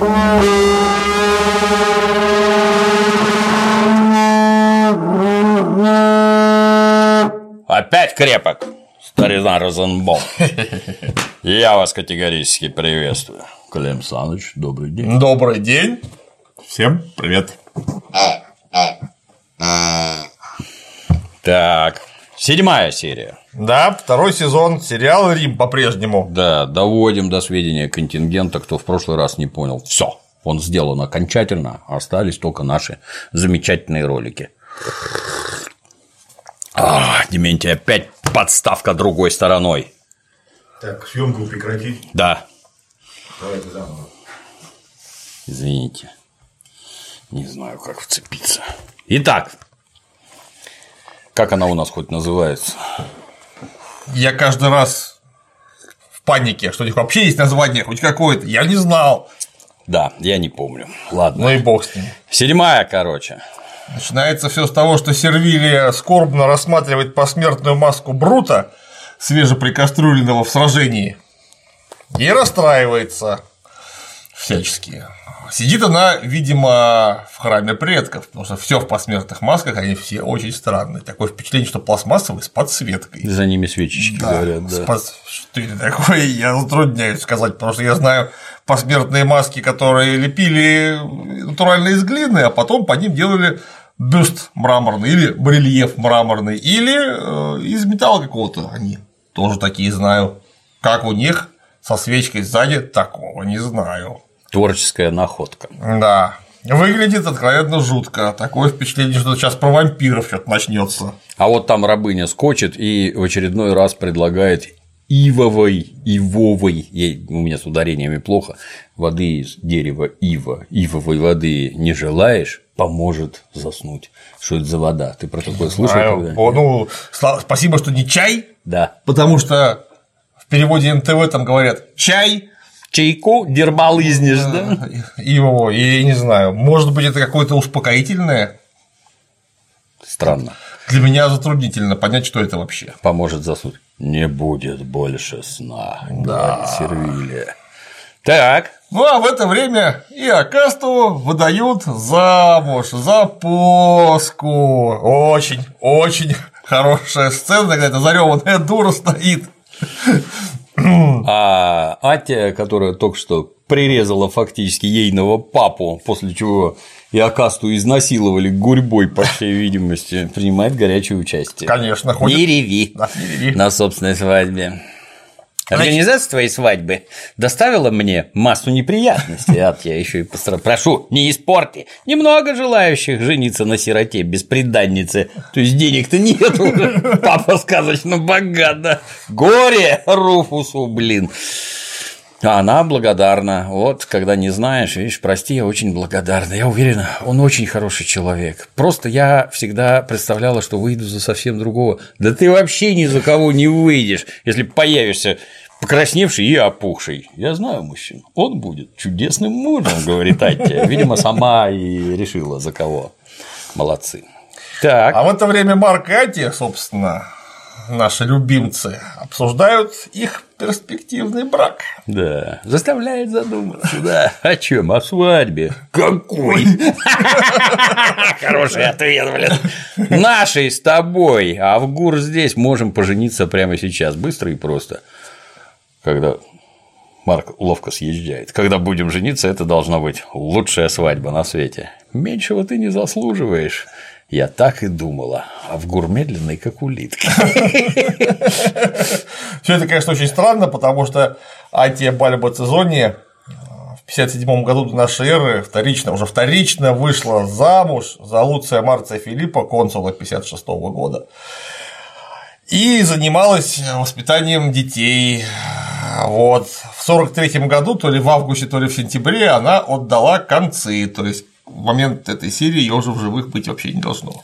Опять крепок, старина Розенбаум. Я вас категорически приветствую. Клим Саныч, добрый день. Добрый день. Всем привет. Так, 7-я серия. Да, 2-й сезон сериала «Рим» по-прежнему. Да, доводим до сведения контингента, кто в прошлый раз не понял. Все, он сделан окончательно, остались только наши замечательные ролики. Дементий, опять подставка другой стороной. Так, съемку прекратить. Да. Давайте заново. Извините. Не знаю, как вцепиться. Итак, как она у нас хоть называется? Я каждый раз в панике, что у них вообще есть название хоть какое-то. Я не знал. Да, я не помню. Ладно. Ну и бог с ним. 7-я, короче. Начинается все с того, что Сервилия скорбно рассматривает посмертную маску Брута, свежеприкастрюленного в сражении, и расстраивается всячески. Сидит она, видимо, в храме предков, потому что все в посмертных масках, они все очень странные. Такое впечатление, что пластмассовые с подсветкой. За ними свечечки горят, да. Что это такое, я затрудняюсь сказать, потому что я знаю посмертные маски, которые лепили натурально из глины, а потом по ним делали бюст мраморный или барельеф мраморный, или из металла какого-то. Они тоже такие знаю. Как у них со свечкой сзади, такого не знаю. Творческая находка. Да. Выглядит откровенно жутко. Такое впечатление, что сейчас про вампиров что-то начнется. А вот там рабыня скочит и в очередной раз предлагает ивовой, у меня с ударениями плохо, воды из дерева ивовой воды не желаешь, поможет заснуть. Что это за вода? Ты про такое слышал? Ну, спасибо, что не чай. Да. Потому что в переводе НТВ там говорят чай. Чайку дербалызнешь, да? Ивово, я не знаю. Может быть, это какое-то успокоительное? Странно. Для меня затруднительно понять, что это вообще. Поможет заснуть. Не будет больше сна, говорит Сервилия. Так. Ну а в это время и Акасту выдают замуж за Поску. Очень хорошая сцена, когда эта зарёванная дура стоит. А Атя, которая только что прирезала фактически ейного папу, после чего и Акасту изнасиловали гурьбой, по всей видимости, принимает горячее участие. Конечно, ходит. Не реви на собственной свадьбе. Организация твоей свадьбы доставила мне массу неприятностей, я еще и постараюсь. Прошу, не испорти. Немного желающих жениться на сироте бесприданнице. То есть денег-то нету. Папа сказочно богат, да. Горе Руфусу, блин. А она благодарна. Вот, когда не знаешь, видишь, прости, я очень благодарна. Я уверена, он очень хороший человек. Просто я всегда представляла, что выйду за совсем другого. Да ты вообще ни за кого не выйдешь, если появишься покрасневший и опухший. Я знаю мужчин. Он будет чудесным мужем, говорит Аття. Видимо, сама и решила, за кого. Молодцы. Так. А в это время Марк и Аття, собственно, наши любимцы, обсуждают их перспективный брак. Да, заставляет задуматься, да. О чем? О свадьбе. Какой? Хороший ответ, блин. Нашей с тобой, а в ГУР здесь можем пожениться прямо сейчас, быстро и просто. Когда Марк ловко съезжает. Когда будем жениться, это должна быть лучшая свадьба на свете. Меньшего ты не заслуживаешь. Я так и думала, а в ГУР медленный, как улитка. Все это, конечно, очень странно, потому что Аттия Бальба Цезония в 1957 году до нашей эры уже вторично вышла замуж за Луция Марция Филиппа, консула 1956 года, и занималась воспитанием детей. Вот. В 1943 году, то ли в августе, то ли в сентябре, она отдала концы, то есть в момент этой серии ее уже в живых быть вообще не должно.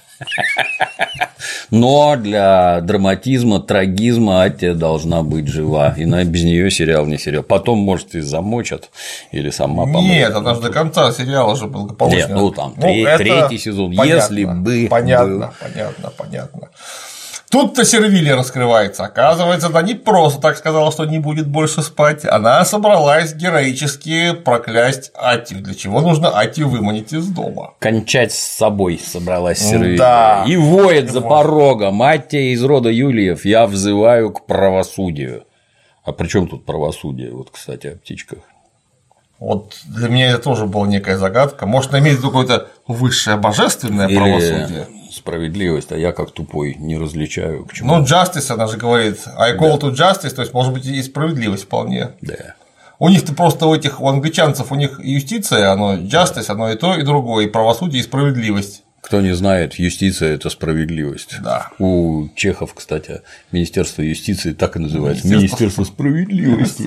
Но для драматизма, трагизма Аттия должна быть жива, иначе без нее сериал не сериал. Потом, может, и замочат или сама помрет. Нет, она же до конца сериала же благополучно. Нет, там третий сезон, понятно, если бы. Понятно. Тут-то Сервилия раскрывается. Оказывается, она не просто так сказала, что не будет больше спать. Она собралась героически проклясть Аттию. Для чего нужно Аттию выманить из дома? Кончать с собой собралась Сервилия. Да. И воет за порогом: Аттия из рода Юлиев, я взываю к правосудию. А при чем тут правосудие? Вот, кстати, о птичках. Вот для меня это тоже была некая загадка. Может, иметь какое-то высшее божественное правосудие? Справедливость, а я как тупой не различаю, к чему. Ну, justice, она же говорит, I call to justice, то есть, может быть, и справедливость вполне. Да. У них-то просто у англичанцев, у них юстиция, оно justice, оно и то, и другое, и правосудие, и справедливость. Кто не знает, юстиция – это справедливость. Да. У чехов, кстати, Министерство юстиции так и называется – Министерство справедливости.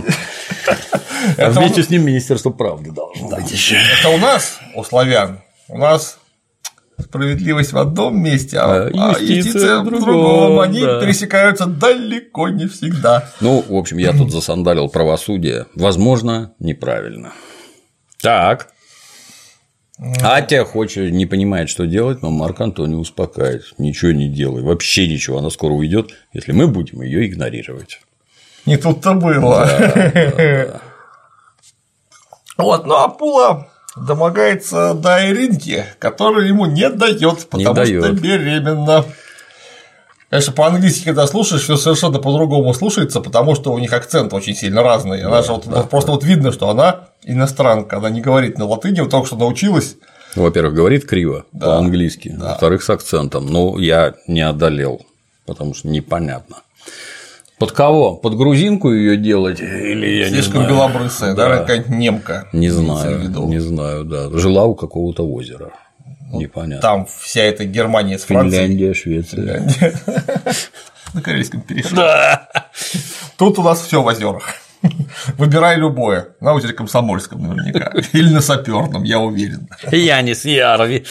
А вместе с ним Министерство правды должно быть еще. Это у нас, у славян, у нас справедливость в одном месте, а юстиция в другом. Они пересекаются далеко не всегда. Ну, в общем, я тут засандалил правосудие. Возможно, неправильно. Так. Аттия не понимает, что делать, но Марк Антоний успокаивает. Ничего не делай, вообще ничего, она скоро уйдет, если мы будем ее игнорировать. Не тут-то было. Да. Вот, ну а Пула домогается до Иринки, которая ему не дает, потому что беременна. Конечно, по-английски, когда слушаешь, все совершенно по-другому слушается, потому что у них акцент очень сильно разный. Она же просто вот видно, что она иностранка, она не говорит на латыни, вот только что научилась. Во-первых, говорит криво по-английски, во-вторых, с акцентом. Ну, я не одолел, потому что непонятно. Под кого? Под грузинку ее делать? Или я слишком не знаю. Белобрысая, да, какая-нибудь немка. Не знаю, да. Жила у какого-то озера. Непонятно. Там вся эта Германия с Францией. Финляндия, Швеция. На Карельском перешли. Тут у нас все в озерах. Выбирай любое. На озере Комсомольском наверняка. Или на Саперном, я уверен. Янис Ярви.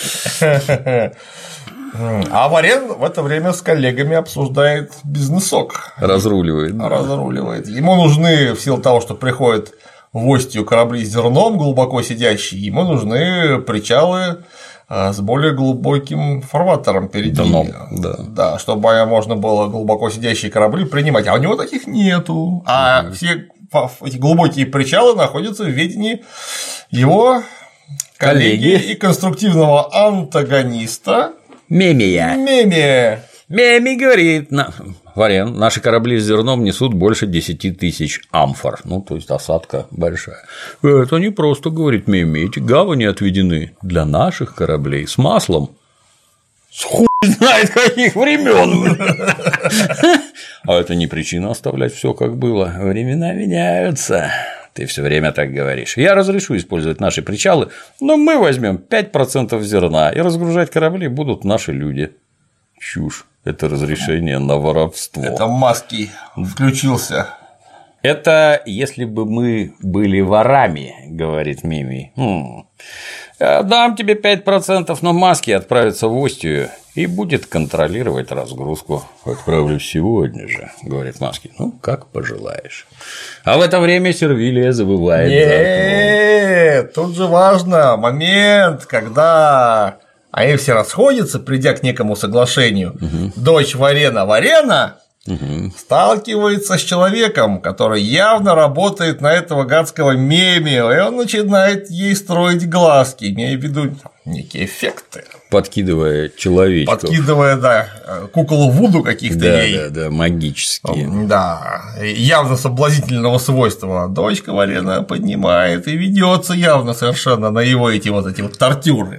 А Варен в это время с коллегами обсуждает бизнесок. Разруливает. Ему нужны, в силу того, что приходят в Остию корабли с зерном глубоко сидящие, ему нужны причалы с более глубоким фарватером перед ними. Да, чтобы можно было глубоко сидящие корабли принимать. А у него таких нету. А все эти глубокие причалы находятся в ведении его коллеги и конструктивного антагониста Мемия. Меми говорит: Варен, наши корабли с зерном несут больше 10 тысяч амфор, ну, то есть осадка большая. Это не просто, говорит Меми, эти гавани отведены для наших кораблей с маслом. С хуй знает каких времен. А это не причина оставлять все как было. Времена меняются. Ты все время так говоришь. Я разрешу использовать наши причалы, но мы возьмем 5% зерна, и разгружать корабли будут наши люди. Чушь. Это разрешение на воровство. Это Маски включился. Это если бы мы были ворами, говорит Мими. Дам тебе 5%, но Маски отправится в Остию и будет контролировать разгрузку. Отправлю сегодня же, говорит Маски. Ну, как пожелаешь. А в это время Сервилия завывает. Нет, тут же важно момент, когда они все расходятся, придя к некому соглашению. Дочь Варена сталкивается с человеком, который явно работает на этого гадского Меми, и он начинает ей строить глазки, имея в виду некие эффекты. Подкидывая человечков. Подкидывая, кукол Вуду каких-то ей. Да, магические. Да, явно соблазнительного свойства. Дочка Варена поднимает и ведется явно совершенно на его эти вот тортюры.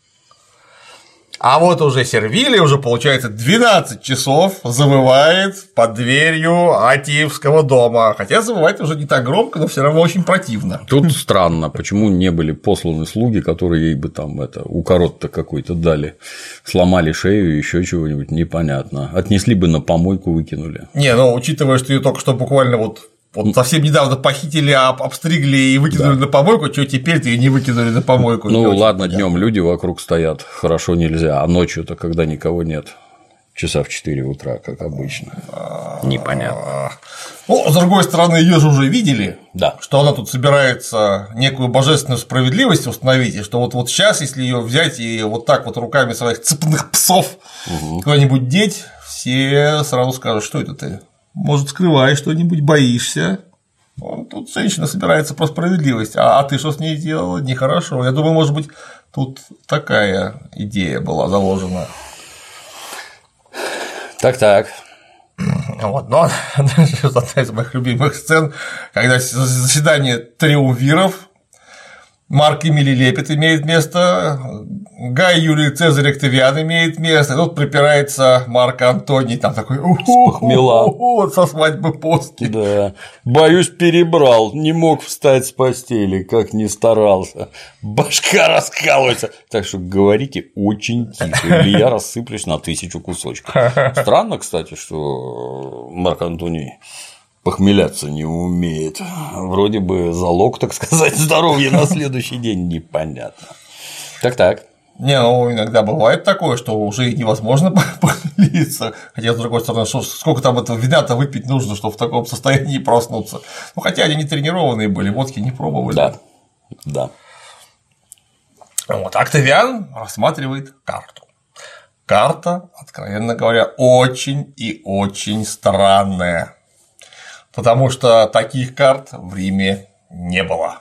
А вот уже Сервилия, уже получается 12 часов завывает под дверью Аттиевского дома. Хотя завывает уже не так громко, но все равно очень противно. Тут странно, почему не были посланы слуги, которые ей бы там укорот-то какой-то дали, сломали шею, еще чего-нибудь, непонятно. Отнесли бы на помойку, выкинули. Не, ну учитывая, что ее только что буквально вот совсем недавно похитили, обстригли и выкинули на помойку, что теперь-то ее не выкинули на помойку? Ну ладно, днем люди вокруг стоят, хорошо нельзя, а ночью-то, когда никого нет, часа в 4 утра, как обычно. Непонятно. Ну, с другой стороны, ее же уже видели, да, что она тут собирается некую божественную справедливость установить, и что вот сейчас, если ее взять и вот так вот руками своих цепных псов куда-нибудь деть все сразу скажут, что это ты? Может, скрываешь что-нибудь, боишься? Тут женщина собирается про справедливость, а ты что с ней делала? Нехорошо. Я думаю, может быть, тут такая идея была заложена. Так. Вот, но одна из моих любимых сцен, когда заседание триумвиров, Марк Эмилий Лепет имеет место, Гай Юлий Цезарь Октавиан имеет место, и тут припирается Марк Антоний, там такой со свадьбы Поски. Да. Боюсь, перебрал, не мог встать с постели, как ни старался. Башка раскалывается. Так что говорите очень тихо, или я рассыплюсь на 1000 кусочков. Странно, кстати, что Марк Антоний похмеляться не умеет. Вроде бы залог, так сказать, здоровья на следующий день непонятно. Так. Не, иногда бывает такое, что уже невозможно похмелиться. Хотя, с другой стороны, сколько там этого вина-то выпить нужно, чтобы в таком состоянии проснуться. Хотя они не тренированные были, водки не пробовали. Да. Вот, Октавиан рассматривает карту. Карта, откровенно говоря, очень и очень странная. Потому что таких карт в Риме не было.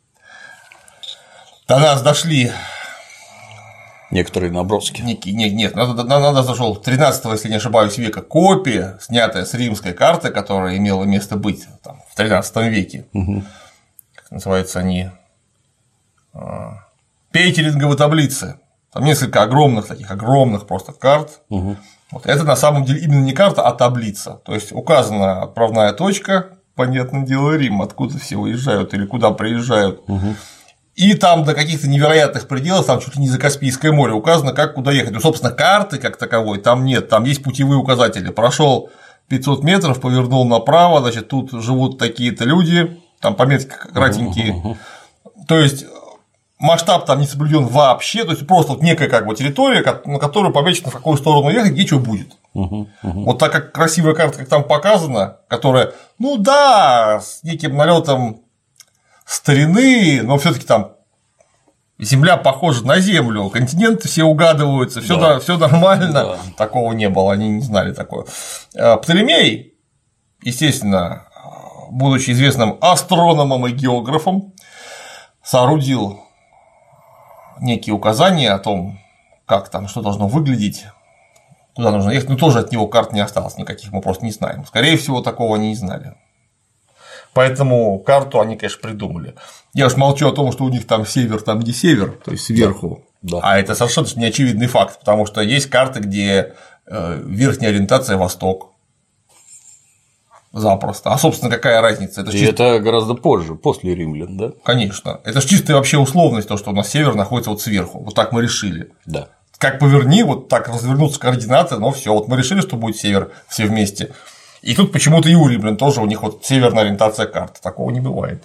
До нас дошли некоторые наброски. Нет, надо зашел 13-го, если не ошибаюсь, века копия, снятая с римской карты, которая имела место быть там, в 13 веке. Как называются они? Пейтеринговые таблицы. Там несколько огромных просто карт. Вот это на самом деле именно не карта, а таблица. То есть указана отправная точка, понятное дело, Рим, откуда все уезжают или куда приезжают. И там до каких-то невероятных пределов, там чуть ли не за Каспийское море указано, как куда ехать. Ну, собственно, карты как таковой там нет, там есть путевые указатели. Прошел 500 метров, повернул направо, значит, тут живут такие-то люди, там пометки кратенькие. То есть масштаб там не соблюден вообще, то есть просто вот некая как бы территория, на которую помечено, в какую сторону ехать, где что будет. Вот так как красивая карта, как там показана, которая, с неким налетом старины, но все-таки там Земля похожа на Землю, континенты все угадываются, все нормально, такого не было, они не знали такое. Птолемей, естественно, будучи известным астрономом и географом, соорудил некие указания о том, как там, что должно выглядеть, куда нужно ехать, но тоже от него карт не осталось никаких, мы просто не знаем. Скорее всего, такого они не знали. Поэтому карту они, конечно, придумали. Я уж молчу о том, что у них там север, там где север, то есть сверху. Да. А это совершенно неочевидный факт, потому что есть карты, где верхняя ориентация восток. Запросто. А, собственно, какая разница? Это гораздо позже, после римлян, да? Конечно. Это же чистая вообще условность, то, что у нас север находится вот сверху. Вот так мы решили. Да. Как поверни, вот так развернутся координаты, но все, вот мы решили, что будет север все вместе. И тут почему-то и у римлян тоже у них вот северная ориентация карты. Такого не бывает.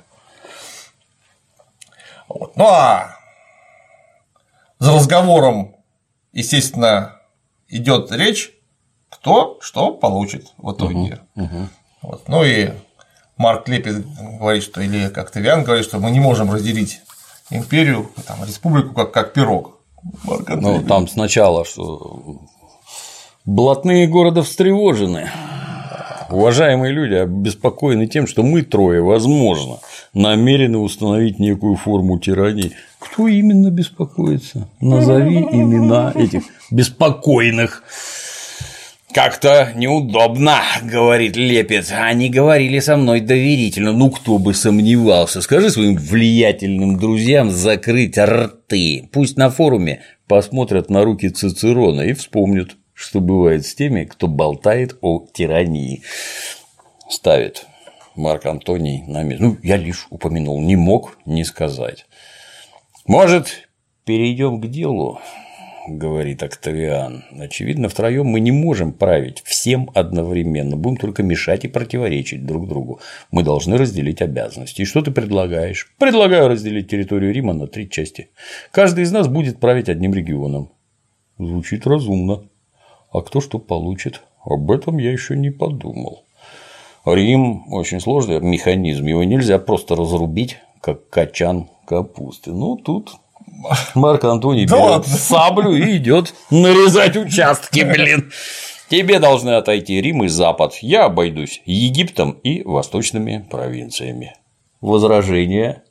Вот. Ну а за разговором, естественно, идет речь, кто что получит в итоге. Вот. Ну и Марк Лепет говорит, что или как Октавиан говорит, что мы не можем разделить империю, там, республику как пирог. Там сначала, что блатные города встревожены. Уважаемые люди обеспокоены тем, что мы трое, возможно, намерены установить некую форму тирании. Кто именно беспокоится? Назови имена этих беспокойных. Как-то неудобно, говорит Лепет. Они говорили со мной доверительно. Ну, кто бы сомневался. Скажи своим влиятельным друзьям закрыть рты. Пусть на форуме посмотрят на руки Цицерона и вспомнят, что бывает с теми, кто болтает о тирании. Ставит Марк Антоний на место. Ну, я лишь упомянул, не мог не сказать. Может, перейдем к делу, говорит Октавиан. Очевидно, втроем мы не можем править всем одновременно, будем только мешать и противоречить друг другу. Мы должны разделить обязанности. И что ты предлагаешь? Предлагаю разделить территорию Рима на 3 части. Каждый из нас будет править одним регионом. Звучит разумно. А кто что получит? Об этом я еще не подумал. Рим очень сложный механизм, его нельзя просто разрубить, как качан капусты. Ну, тут Марк Антоний берет саблю и идет нарезать участки, блин. Тебе должны отойти Рим и Запад. Я обойдусь Египтом и восточными провинциями. Возражение.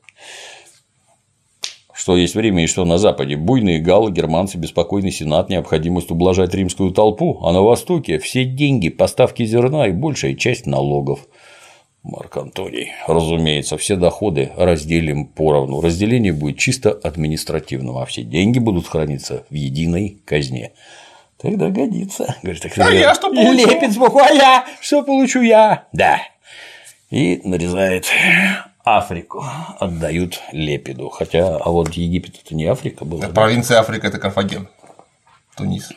Что есть в Риме и что на Западе? Буйные галлы, германцы, беспокойный сенат, необходимость ублажать римскую толпу, а на Востоке все деньги, поставки зерна и большая часть налогов. Марк Антоний. Разумеется, все доходы разделим поровну. Разделение будет чисто административным, а все деньги будут храниться в единой казне. Тогда годится. Говорит, так, я что получу? Лепит сбоку, а я что получу я? Да. И нарезает Африку, отдают Лепиду. Хотя, а вот Египет это не Африка была. Провинция Африка это Карфаген, Тунис.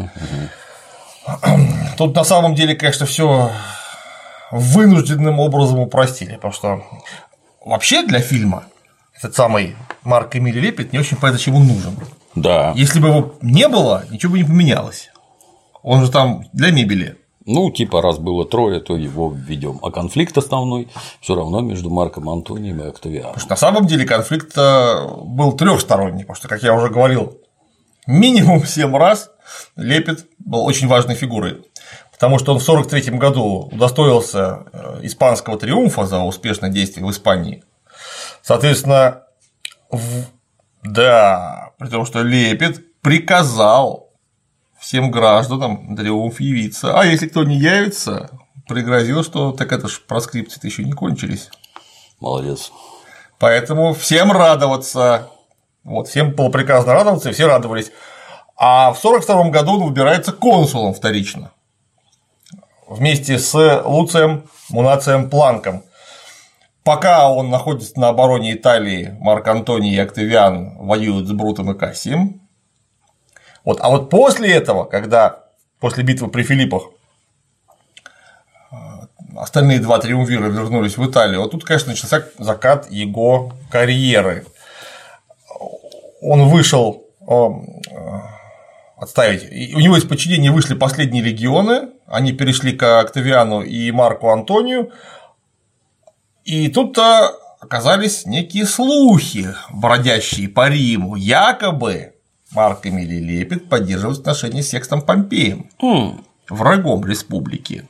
Тут на самом деле, конечно, все вынужденным образом упростили, потому что вообще для фильма этот самый Марк Эмиль Лепид не очень понятно, зачем он нужен. Да. Если бы его не было, ничего бы не поменялось. Он же там для мебели. Ну, типа, раз было трое, то его введем. А конфликт основной все равно между Марком Антонием и Октавианом. Потому что на самом деле конфликт был трехсторонний, потому что, как я уже говорил, минимум 7 раз Лепид был очень важной фигурой. Потому что он в 1943 году удостоился испанского триумфа за успешное действие в Испании. Соответственно, да, при том, что Лепид приказал всем гражданам на триумф явиться, а если кто не явится, пригрозил, что так это ж проскрипции-то еще не кончились. Молодец. Поэтому всем радоваться. Вот, всем было приказано радоваться, и все радовались. А в 1942 году он выбирается консулом вторично. Вместе с Луцием Мунацием Планком. Пока он находится на обороне Италии, Марк Антоний и Октавиан воюют с Брутом и Кассием. Вот. А вот после этого, когда после битвы при Филиппах остальные два триумвира вернулись в Италию, вот тут, конечно, начался закат его карьеры. Он вышел отставить. У него из подчинения вышли последние легионы, они перешли к Октавиану и Марку Антонию, и тут-то оказались некие слухи, бродящие по Риму, якобы Марк Эмилий Лепид поддерживает отношения с Секстом Помпеем, врагом республики.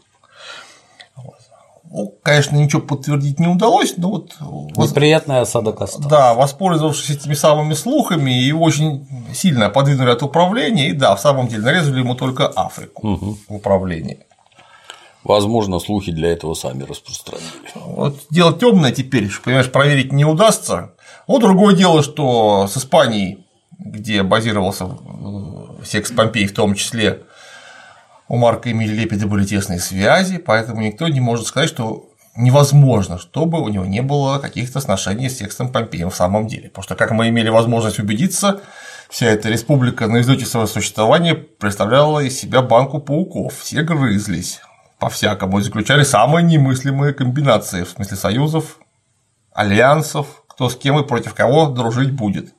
Ну, конечно, ничего подтвердить не удалось, но вот… Неприятный осадок остался. Да, воспользовавшись этими самыми слухами, его очень сильно подвинули от управления, и да, в самом деле нарезали ему только Африку в управлении. Возможно, слухи для этого сами распространили. Вот дело темное теперь, понимаешь, проверить не удастся. Вот другое дело, что с Испанией, где базировался Секст Помпей, в том числе у Марка Эмилия Лепида были тесные связи, поэтому никто не может сказать, что невозможно, чтобы у него не было каких-то сношений с Секстом Помпеем в самом деле. Потому что, как мы имели возможность убедиться, вся эта республика на излете своего существования представляла из себя банку пауков, все грызлись по-всякому и заключали самые немыслимые комбинации, в смысле союзов, альянсов, кто с кем и против кого дружить будет.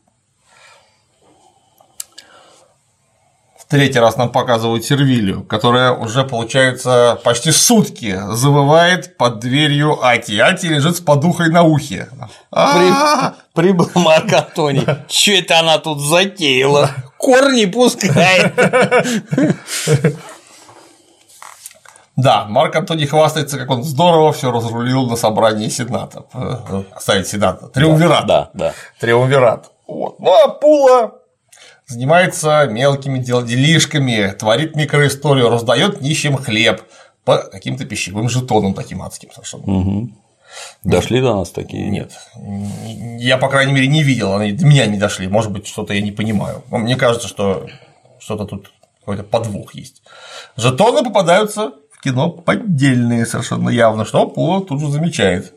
В третий раз нам показывают Сервилию, которая уже, получается, почти сутки завывает под дверью Ати. Ати лежит с подухой на ухе. Прибыл Марк Антоний. Чё это она тут затеяла? Корни пускает. Да, Марк Антоний хвастается, как он здорово все разрулил на собрании Сената. Оставить Сената. Триумвират. Да. Триумвират. Вот. Ну а Пула занимается мелкими делишками, творит микроисторию, раздает нищим хлеб по каким-то пищевым жетонам таким адским совершенно. Дошли до нас такие? Нет. Я, по крайней мере, не видел, они до меня не дошли. Может быть, что-то я не понимаю. Но мне кажется, что что-то тут какой-то подвох есть. Жетоны попадаются в кино поддельные совершенно явно, что Пула тут же замечает.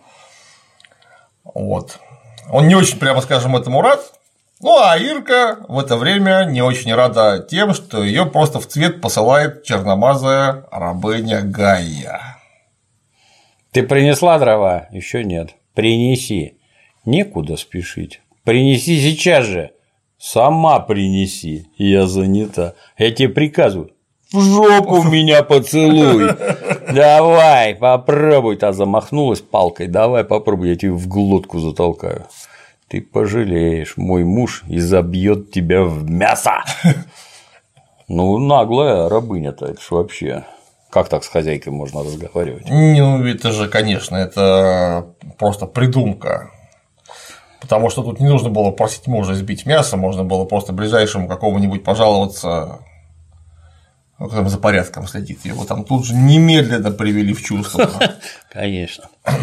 Вот. Он не очень, прямо скажем, этому рад. Ну, а Ирка в это время не очень рада тем, что ее просто в цвет посылает черномазая рабыня Гайя. Ты принесла дрова? Еще нет. Принеси. Некуда спешить. Принеси сейчас же. Сама принеси. Я занята. Я тебе приказываю. В жопу меня поцелуй. Давай, попробуй. Та замахнулась палкой. Давай, попробуй, я тебе в глотку затолкаю. Ты пожалеешь, мой муж изобьет тебя в мясо. Ну, наглая рабыня-то, это ж вообще. Как так с хозяйкой можно разговаривать? Ну, это же, конечно, это просто придумка. Потому что тут не нужно было просить мужа сбить мясо, можно было просто ближайшему какому-нибудь пожаловаться, кто за порядком следит. Его там тут же немедленно привели в чувство. Конечно.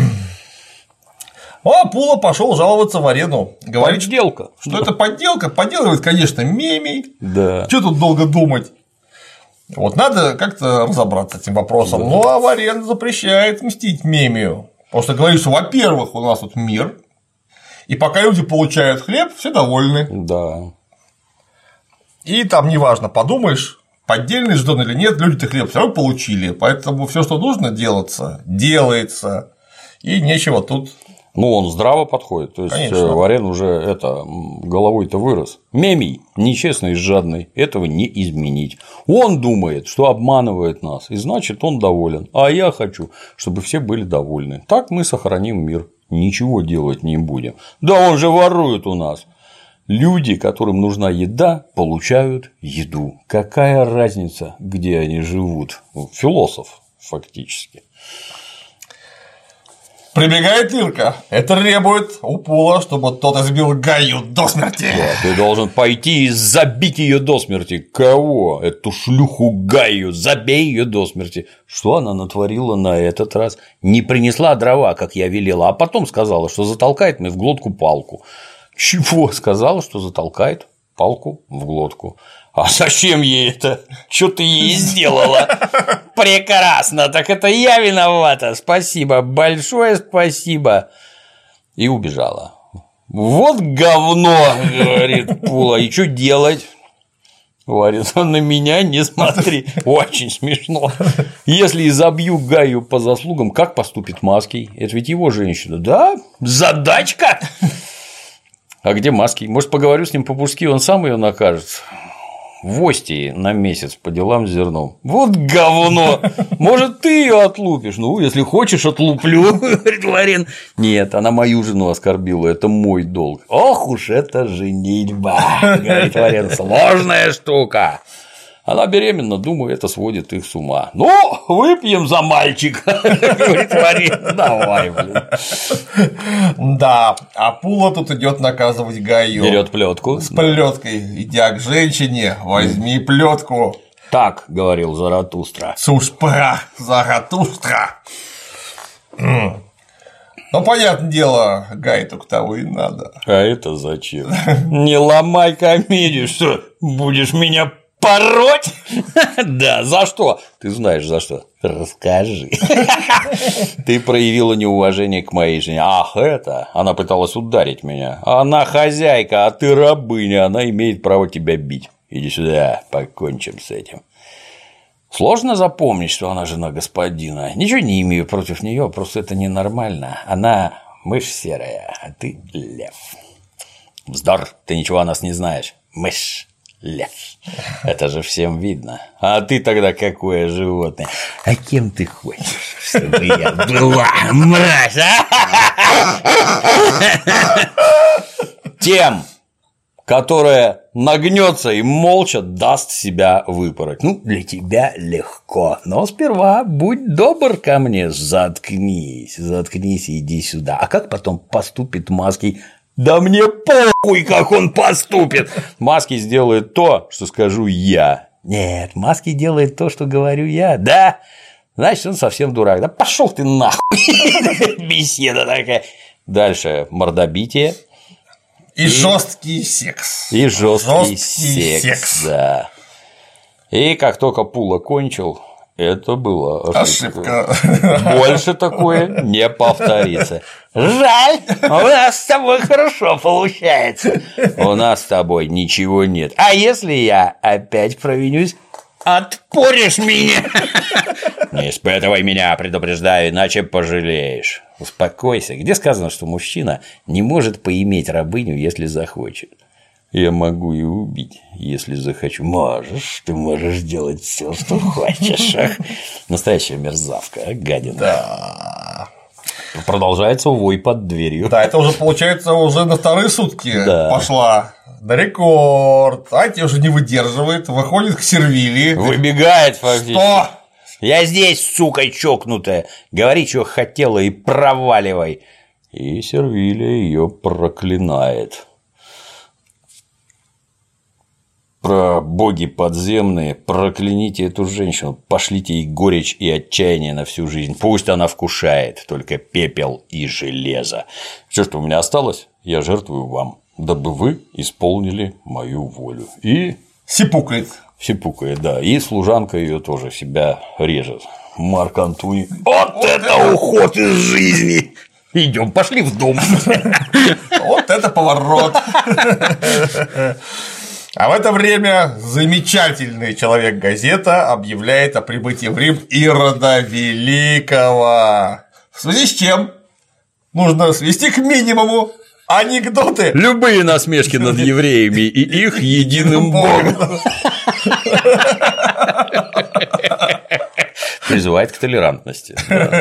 А Пула пошел жаловаться в арену. Говорит, подделка. Что это подделка. Подделывает, конечно, Мемий. Да. Что тут долго думать? Вот надо как-то разобраться с этим вопросом. Да. Ну, а Варен запрещает мстить Мемию. Потому что говорит, что, во-первых, у нас тут мир, и пока люди получают хлеб, все довольны. Да. И там неважно, подумаешь, поддельный ждон или нет, люди-то хлеб все равно получили. Поэтому все, что нужно делаться, делается. И нечего тут. Ну, он здраво подходит. То есть Конечно. Варен уже головой-то вырос. Мемий нечестный и жадный, этого не изменить. Он думает, что обманывает нас, и значит, он доволен. А я хочу, чтобы все были довольны. Так мы сохраним мир. Ничего делать не будем. Да он же ворует у нас. Люди, которым нужна еда, получают еду. Какая разница, где они живут? Философ, фактически. Прибегает Ирка. Это требует у Пула, чтобы тот избил Гаю до смерти. Да, ты должен пойти и забить ее до смерти. Кого? Эту шлюху Гаю. Забей ее до смерти. Что она натворила на этот раз? Не принесла дрова, как я велела, а потом сказала, что затолкает мне в глотку палку. Чего? Сказала, что затолкает палку в глотку. А зачем ей это? Что ты ей сделала? Прекрасно, так это я виновата. Спасибо, большое спасибо. И убежала. Вот говно, говорит Пула. И что делать? Говорит, на меня не смотри. Очень смешно. Если изобью Гаю по заслугам, как поступит Маский? Это ведь его женщина. Да? Задачка. А где Маский? Может, поговорю с ним по-мужски, он сам ее накажет. В Остии на месяц по делам с зерном. Вот говно! Может, ты ее отлупишь? Ну, если хочешь, отлуплю, говорит Варен. Нет, она мою жену оскорбила, это мой долг. Ох уж это женитьба, говорит Варен, сложная штука. Она беременна, думаю, это сводит их с ума. Ну, выпьем за мальчика, говорит Варен. Давай, блин. Да, а Пула тут идет наказывать Гаю. Берет плетку. С плеткой. Идя к женщине, возьми плетку. Так говорил Заратустра. Сушпра, Заратустра. Ну, понятное дело, Гай только того и надо. А это зачем? Не ломай комедию, что будешь меня пороть? Да, за что? Ты знаешь, за что. Расскажи. Ты проявила неуважение к моей жене. Ах, это? Она пыталась ударить меня. Она хозяйка, а ты рабыня. Она имеет право тебя бить. Иди сюда, покончим с этим. Сложно запомнить, что она жена господина. Ничего не имею против нее, просто это ненормально. Она мышь серая, а ты лев. Вздор, ты ничего о нас не знаешь. Мышь. Лев. Это же всем видно. А ты тогда какое животное? А кем ты хочешь, чтобы я была, мразь? Тем, которая нагнется и молча даст себя выпороть. Ну, для тебя легко. Но сперва будь добр ко мне. Заткнись и иди сюда. А как потом поступит Маский? Да мне похуй, как он поступит. Маский сделает то, что скажу я. Нет, Маский делает то, что говорю я. Да, значит, он совсем дурак. Да пошел ты нахуй. Беседа такая. Дальше мордобитие. И жесткий секс. И жесткий секс. Да. И как только Пула кончил, это была ошибка. Больше такое не повторится. Жаль, у нас с тобой хорошо получается. У нас с тобой ничего нет. А если я опять провинюсь, отпоришь меня. Не испытывай меня, предупреждаю, иначе пожалеешь. Успокойся. Где сказано, что мужчина не может поиметь рабыню, если захочет? Я могу ее убить, если захочу. Можешь, ты можешь делать все, что хочешь. Настоящая мерзавка, гадина. Да. Продолжается вой под дверью. Да, это уже получается уже на вторые сутки пошла на рекорд. Антия уже не выдерживает, выходит к Сервилии. Выбегает фактически. Что? Я здесь, сука чокнутая. Говори, что хотела, и проваливай. И Сервилия ее проклинает. Про боги подземные, прокляните эту женщину, пошлите ей горечь и отчаяние на всю жизнь. Пусть она вкушает только пепел и железо. Все, что у меня осталось, я жертвую вам, дабы вы исполнили мою волю. И Сипукает. Сипукает, да. И служанка ее тоже себя режет. Марк Антоний. Вот это уход из жизни! Идем, пошли в дом. Вот это поворот. А в это время замечательный человек-газета объявляет о прибытии в Рим Ирода Великого. В связи с чем нужно свести к минимуму анекдоты. Любые насмешки над евреями и их единым богом. Призывает к толерантности.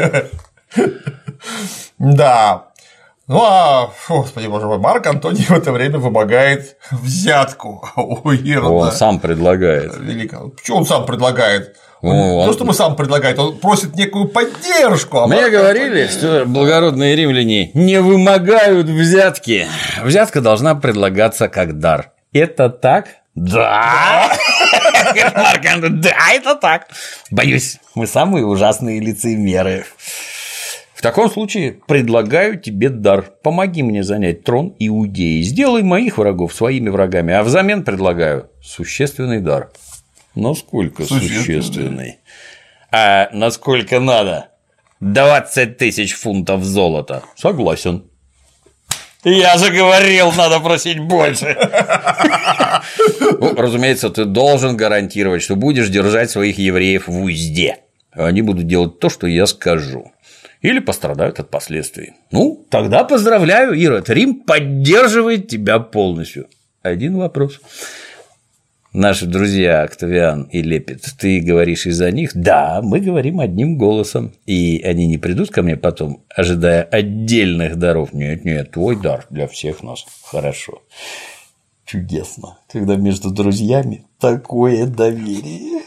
Да. Ну а, господи боже мой, Марк Антоний в это время вымогает взятку у Ирода. Он сам предлагает. Великого. Почему он сам предлагает? То, что мы сам предлагает, он просит некую поддержку. Мне говорили, что благородные римляне не вымогают взятки. Взятка должна предлагаться как дар. Это так? Да. Марк Антоний, да, это так. Боюсь, мы самые ужасные лицемеры. В таком случае предлагаю тебе дар. Помоги мне занять трон Иудеи. Сделай моих врагов своими врагами, а взамен предлагаю существенный дар. Насколько существенный? А насколько надо? 20 000 фунтов золота. Согласен. Я же говорил, надо просить больше. Ну, разумеется, ты должен гарантировать, что будешь держать своих евреев в узде. Они будут делать то, что я скажу. Или пострадают от последствий. Ну, тогда поздравляю, Ирод. Рим поддерживает тебя полностью. Один вопрос. Наши друзья Октавиан и Лепет, ты говоришь из-за них? Да, мы говорим одним голосом. И они не придут ко мне потом, ожидая отдельных даров. Нет, твой дар для всех нас. Хорошо. Чудесно. Когда между друзьями такое доверие.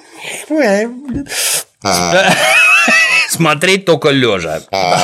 Смотреть только лежа.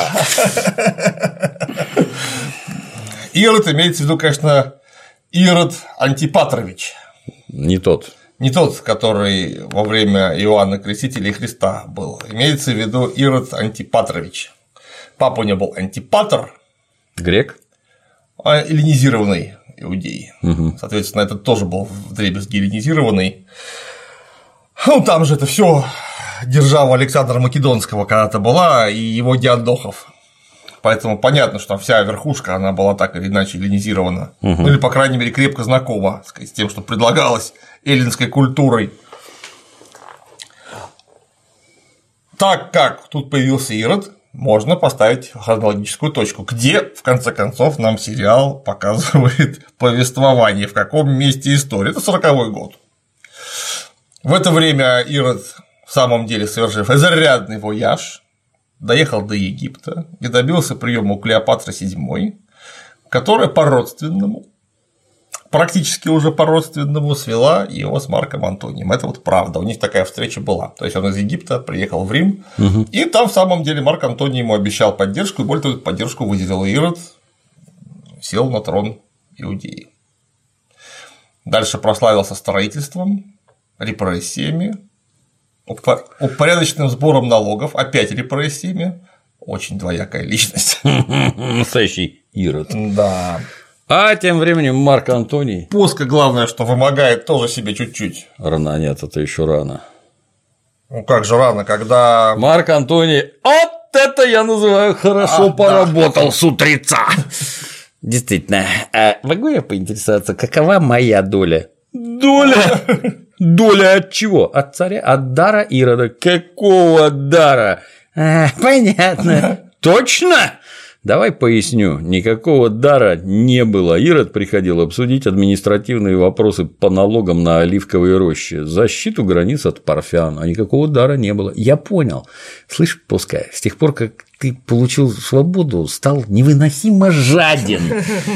Ирод имеется в виду, конечно, Ирод Антипатрович. Не тот. Не тот, который во время Иоанна Крестителя и Христа был. Имеется в виду Ирод Антипатрович. Папа у него был Антипатр. Грек? Эллинизированный иудей. Угу. Соответственно, этот тоже был вдребезги эллинизированный. Ну, там же это все держава Александра Македонского когда-то была, и его диадохов. Поэтому понятно, что вся верхушка, она была так или иначе эллинизирована. Ну, или, по крайней мере, крепко знакома с тем, что предлагалось эллинской культурой. Так как тут появился Ирод, можно поставить хронологическую точку, где, в конце концов, нам сериал показывает повествование, в каком месте истории. Это 40-й год. В это время Ирод, в самом деле, совершив изрядный вояж, доехал до Египта и добился приема у Клеопатры VII, которая по-родственному, практически уже по-родственному свела его с Марком Антонием. Это вот правда, у них такая встреча была. То есть он из Египта приехал в Рим, и там в самом деле Марк Антоний ему обещал поддержку, и более того, поддержку выделил Ирод, сел на трон Иудеи. Дальше прославился строительством, репрессиями, упорядоченным сбором налогов, опять репрессиями. Очень двоякая личность. Настоящий Ирод. Да. А тем временем Марк Антоний. Пуска, главное, что вымогает тоже себе чуть-чуть. Рано, нет, это еще рано. Ну как же рано, когда. Марк Антоний. Вот это я называю хорошо поработал с утреца. Действительно. А могу я поинтересоваться, какова моя доля? Доля? Доля от чего? От царя? От дара Ирода? Какого дара? Понятно. Точно? Давай поясню. Никакого дара не было. Ирод приходил обсудить административные вопросы по налогам на оливковые рощи, защиту границ от парфян, а никакого дара не было. Я понял. Слышь, Пуска, с тех пор, как ты получил свободу, стал невыносимо жаден.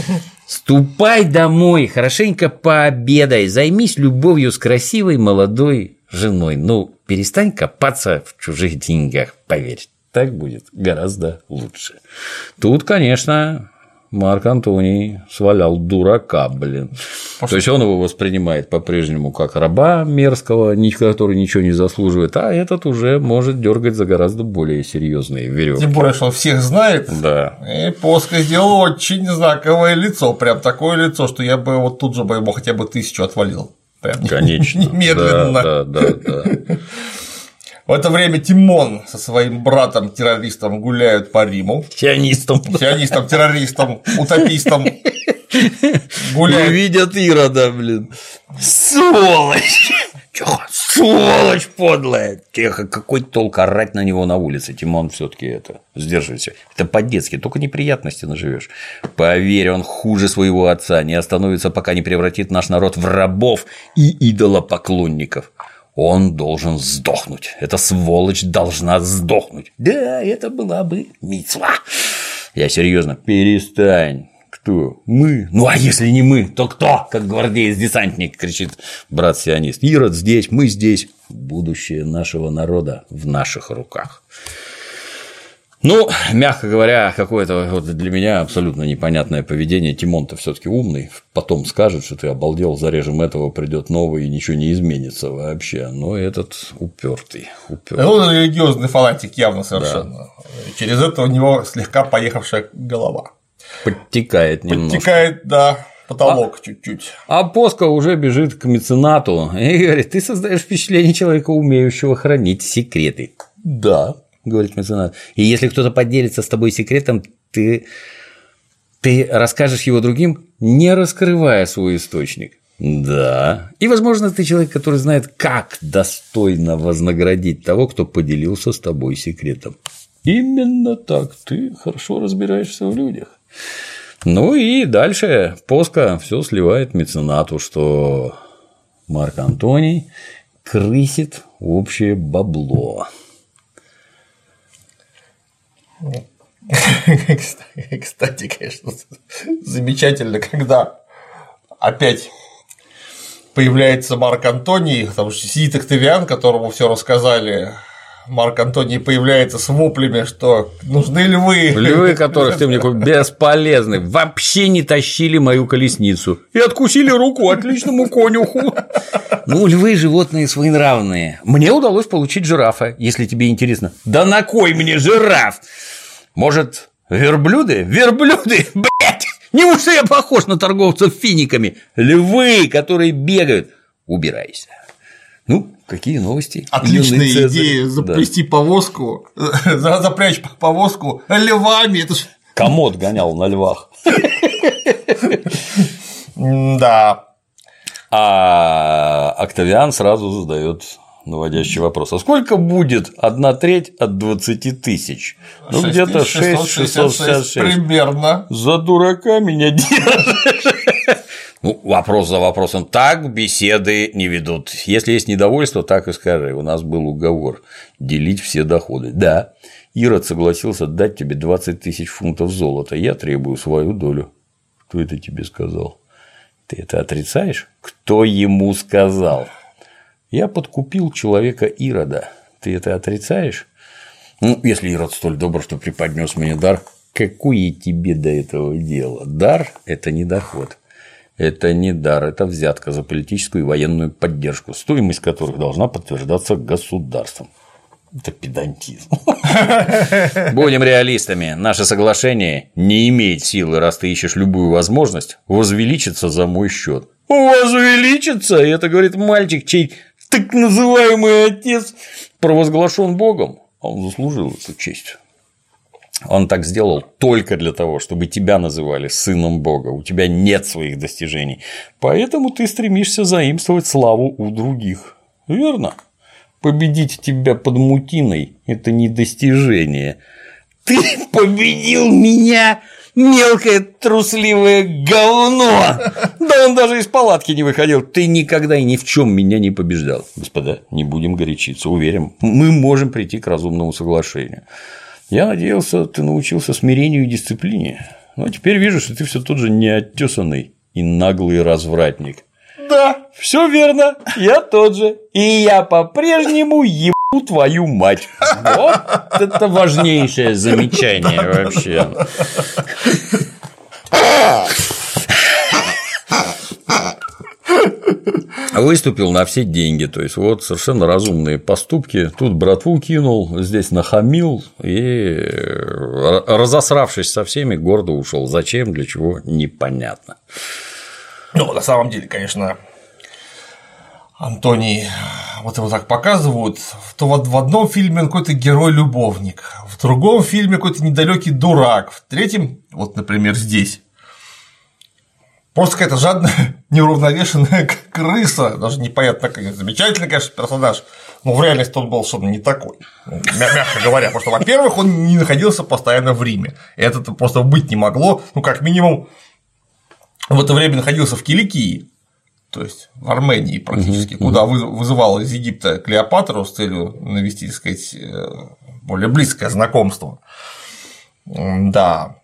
Ступай домой, хорошенько пообедай, займись любовью с красивой молодой женой. Ну, перестань копаться в чужих деньгах, поверь, так будет гораздо лучше. Тут, конечно, Марк Антоний свалял дурака, блин. То есть он его воспринимает по-прежнему как раба мерзкого, который ничего не заслуживает, а этот уже может дергать за гораздо более серьезные веревки. Тем более, что он всех знает. Да. И Поска сделал очень знаковое лицо, прям такое лицо, что я бы вот тут же бы ему хотя бы 1000 отвалил. Прям конечно. Немедленно. Да. В это время Тимон со своим братом-террористом гуляют по Риму. Сионистом, террористом, утопистом. Гуляют. Увидят Ирода, блин. Сволочь! Тихо, сволочь подлая! Тихо, какой толк орать на него на улице? Тимон все-таки это сдерживайся. Это по-детски, только неприятности наживешь. Поверь, он хуже своего отца, не остановится, пока не превратит наш народ в рабов и идолопоклонников. Он должен сдохнуть. Эта сволочь должна сдохнуть. Да, это была бы мицва. Я серьезно, перестань. Кто? Мы? Ну, а если не мы, то кто? Как гвардеец-десантник кричит брат-сионист. Ирод здесь, мы здесь. Будущее нашего народа в наших руках. Ну, мягко говоря, какое-то вот для меня абсолютно непонятное поведение. Тимон-то все-таки умный, потом скажет, что ты обалдел, зарежем этого, придет новый, и ничего не изменится вообще. Но этот упертый. Он религиозный фанатик явно совершенно. Да. Через это у него слегка поехавшая голова. Подтекает немножко. Подтекает, да. Потолок чуть-чуть. А Поска уже бежит к меценату и говорит: ты создаешь впечатление человека, умеющего хранить секреты. Да, говорит меценат. И если кто-то поделится с тобой секретом, ты расскажешь его другим, не раскрывая свой источник. Да. И, возможно, ты человек, который знает, как достойно вознаградить того, кто поделился с тобой секретом. Именно так. Ты хорошо разбираешься в людях. Ну и дальше Поска все сливает меценату, что Марк Антоний крысит общее бабло. Кстати, конечно, замечательно, когда опять появляется Марк Антоний, потому что сидит Октавиан, которому все рассказали. Марк Антоний появляется с воплями, что нужны львы. Львы, которых ты мне купил, бесполезны, вообще не тащили мою колесницу и откусили руку отличному конюху. Ну, львы – животные своенравные. Мне удалось получить жирафа, если тебе интересно. Да на кой мне жираф? Может, верблюды? Верблюды, блядь! Неужто я похож на торговцев финиками? Львы, которые бегают. Убирайся. Ну, какие новости? Отличная идея заплести повозку, запрячь повозку львами. Это ж... Комод гонял на львах. Да. А Октавиан сразу задает наводящий вопрос: а сколько будет 1/3 от 20 тысяч? Ну, где-то 666. Примерно. За дурака меня держишь. Ну, вопрос за вопросом. Так беседы не ведут. Если есть недовольство, так и скажи. У нас был уговор делить все доходы. Да, Ирод согласился дать тебе 20 тысяч фунтов золота. Я требую свою долю. Кто это тебе сказал? Ты это отрицаешь? Кто ему сказал? Я подкупил человека Ирода. Ты это отрицаешь? Ну, если Ирод столь добр, что преподнес мне дар, какое тебе до этого дело? Дар – это не доход. Это не дар, это взятка за политическую и военную поддержку, стоимость которых должна подтверждаться государством. Это педантизм. Будем реалистами. Наше соглашение не имеет силы, раз ты ищешь любую возможность возвеличиться за мой счет. Возвеличиться? Это говорит мальчик, чей так называемый отец провозглашен Богом. Он заслужил эту честь. Он так сделал только для того, чтобы тебя называли сыном Бога. У тебя нет своих достижений. Поэтому ты стремишься заимствовать славу у других. Верно? Победить тебя под мутиной – это не достижение. Ты победил меня, мелкое трусливое говно! Да он даже из палатки не выходил. Ты никогда и ни в чем меня не побеждал. Господа, не будем горячиться. Уверен, мы можем прийти к разумному соглашению. Я надеялся, ты научился смирению и дисциплине. Но теперь вижу, что ты все тот же неоттесанный и наглый развратник. Да. Все верно, я тот же. И я по-прежнему ебу твою мать. Вот это важнейшее замечание вообще. Выступил на все деньги, то есть вот совершенно разумные поступки. Тут братву кинул, здесь нахамил и, разосравшись со всеми, гордо ушел. Зачем, для чего, непонятно. Ну, на самом деле, конечно, Антоний, вот его так показывают, то вот в одном фильме он какой-то герой-любовник, в другом фильме какой-то недалекий дурак, в третьем, вот, например, здесь. Просто какая-то жадная, неуравновешенная крыса, даже непонятно, как замечательный, конечно, персонаж, но в реальности он был совершенно не такой, мягко говоря, потому что, во-первых, он не находился постоянно в Риме, это просто быть не могло, ну, как минимум, в это время находился в Киликии, то есть в Армении практически, куда вызывал из Египта Клеопатру с целью навести, так сказать, более близкое знакомство. Да.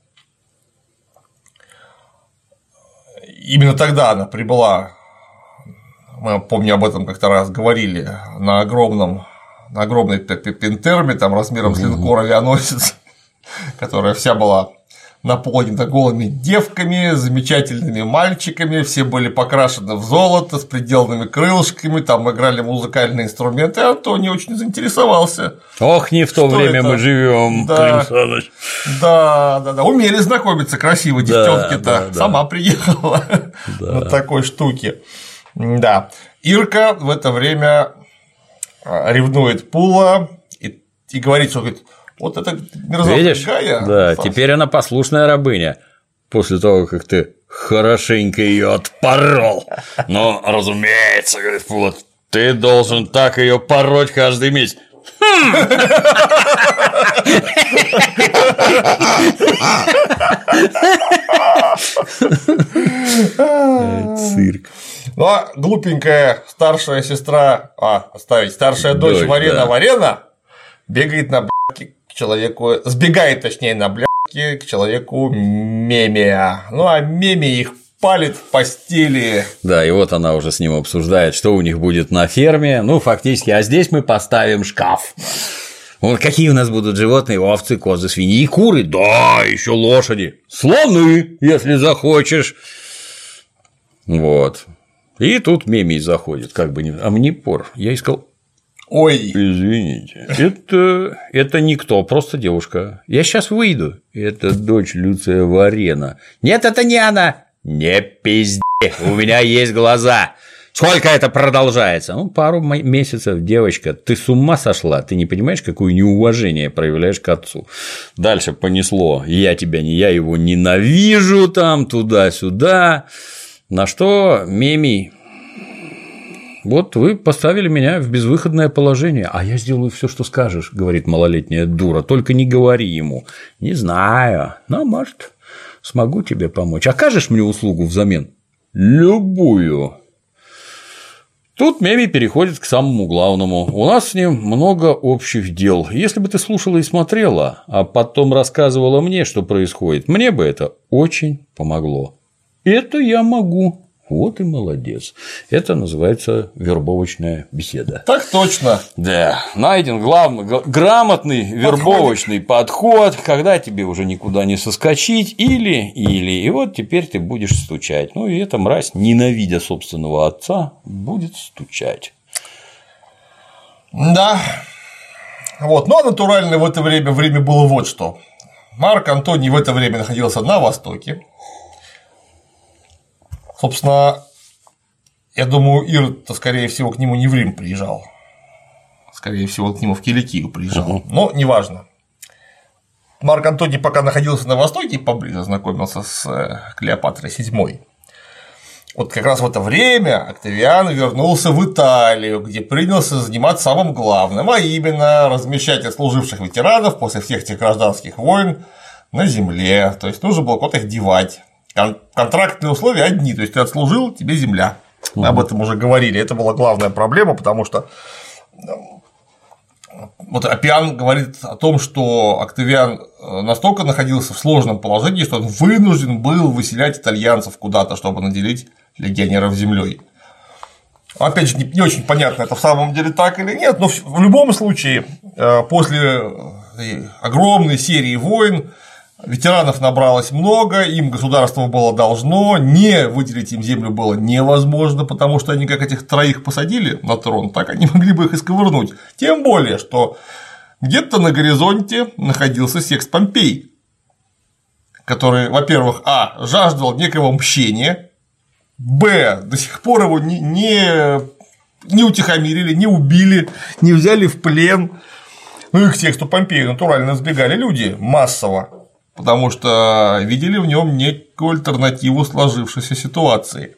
Именно тогда она прибыла, мы, помню, об этом как-то раз говорили, на огромной пентерме, там размером с линкор авианосец, которая вся была наполнена голыми девками, замечательными мальчиками, все были покрашены в золото с приделанными крылышками, там играли музыкальные инструменты, и Антоний очень заинтересовался. Ох, не в то время это? Мы живем, да. Да, умели знакомиться красиво, девчонки-то, да. Сама приехала на такой штуке. Да. Ирка в это время ревнует Пула и говорит, что говорит, вот это мерзавка Гая. Да, теперь она послушная рабыня. После того, как ты хорошенько ее отпорол. Но, разумеется, говорит Пула, ты должен так ее пороть каждый месяц. Цирк. Ну, а глупенькая старшая сестра, старшая дочь Варена бегает на бляки к человеку, сбегает, точнее, на бляки к человеку Мемия. Ну, а Мемия их палит в постели. Да, и вот она уже с ним обсуждает, что у них будет на ферме. Ну, фактически, а здесь мы поставим шкаф. Вот какие у нас будут животные: овцы, козы, свиньи и куры. Да, еще лошади. Слоны, если захочешь. Вот. И тут Мемий заходит, как бы не. А мне пор. Я искал. Ой. Извините. Это никто, просто девушка. Я сейчас выйду. Это дочь Люция Варена. Нет, это не она. Не пизди. У меня есть глаза. Сколько это продолжается? Ну, пару месяцев, девочка. Ты с ума сошла? Ты не понимаешь, какое неуважение проявляешь к отцу? Дальше понесло. Я его ненавижу, там, туда-сюда. На что Мемий. Вот вы поставили меня в безвыходное положение, а я сделаю все, что скажешь, говорит малолетняя дура, только не говори ему. Не знаю, но, может, смогу тебе помочь. Окажешь мне услугу взамен? Любую. Тут Мемий переходит к самому главному. У нас с ним много общих дел. Если бы ты слушала и смотрела, а потом рассказывала мне, что происходит, мне бы это очень помогло. Это я могу. Вот и молодец. Это называется вербовочная беседа. Так точно. Да. Найден грамотный вербовочный подход, когда тебе уже никуда не соскочить, или. И вот теперь ты будешь стучать. Ну и эта мразь, ненавидя собственного отца, будет стучать. Да. Вот. Ну а натурально в это время было вот что. Марк Антоний в это время находился на Востоке. Собственно, я думаю, Ир-то, скорее всего, к нему не в Рим приезжал. Скорее всего, к нему в Киликию приезжал. Но неважно. Марк Антоний пока находился на Востоке и поближе знакомился с Клеопатрой VII. Вот как раз в это время Октавиан вернулся в Италию, где принялся заниматься самым главным, а именно размещать отслуживших ветеранов после всех этих гражданских войн на земле. То есть нужно было куда-то их девать. Контрактные условия одни, то есть ты отслужил, тебе земля. Мы об этом уже говорили. Это была главная проблема, потому что вот Аппиан говорит о том, что Октавиан настолько находился в сложном положении, что он вынужден был выселять итальянцев куда-то, чтобы наделить легионеров землей. Опять же, не очень понятно, это в самом деле так или нет, но в любом случае, после огромной серии войн ветеранов набралось много, им государство было должно, не выделить им землю было невозможно, потому что они как этих троих посадили на трон, так они могли бы их исковырнуть. Тем более, что где-то на горизонте находился Секст Помпей, который, во-первых, жаждал некого мщения, до сих пор его не утихомирили, не убили, не взяли в плен. Ну и к Сексту Помпею натурально сбегали люди массово, потому что видели в нем некую альтернативу сложившейся ситуации.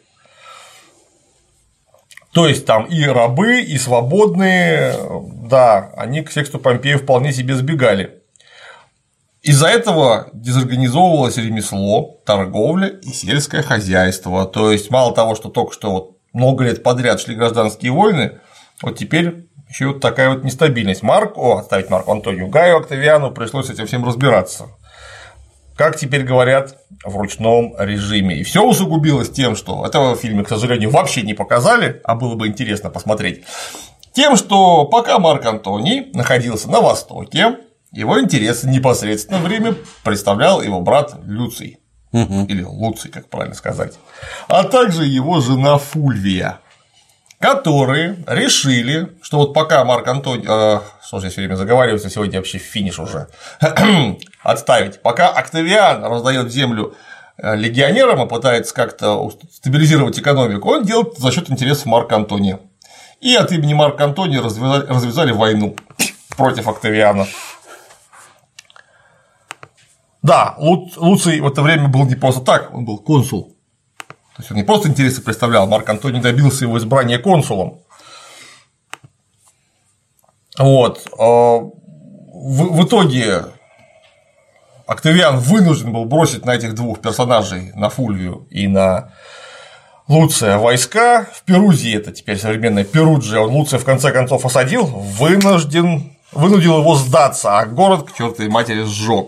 То есть там и рабы, и свободные, да, они к Сексту Помпею вполне себе сбегали. Из-за этого дезорганизовывалось ремесло, торговля и сельское хозяйство. То есть, мало того, что только что вот много лет подряд шли гражданские войны, вот теперь еще вот такая вот нестабильность. Отставить Марку Антонию, Гаю Октавиану пришлось с этим всем разбираться. Как теперь говорят, в ручном режиме. И все усугубилось тем, что этого в фильме, к сожалению, вообще не показали, а было бы интересно посмотреть. Тем, что пока Марк Антоний находился на Востоке, его интересы непосредственно время представлял его брат Люций, или Луций, как правильно сказать, а также его жена Фульвия, которые решили, что вот пока Марк Антоний, что же я все время заговариваюсь, сегодня вообще финиш уже, отставить, пока Октавиан раздает землю легионерам и пытается как-то стабилизировать экономику, он делает за счет интересов Марка Антония. И от имени Марка Антония развязали войну против Октавиана. Да, Луций в это время был не просто так, он был консул. То есть он не просто интересы представлял, Марк Антоний добился его избрания консулом. Вот. В итоге Октавиан вынужден был бросить на этих двух персонажей, на Фульвию и на Луция, войска. В Перузии, это теперь современная Перуджия, он Луция в конце концов осадил, вынудил его сдаться, а город к чёртовой матери сжег.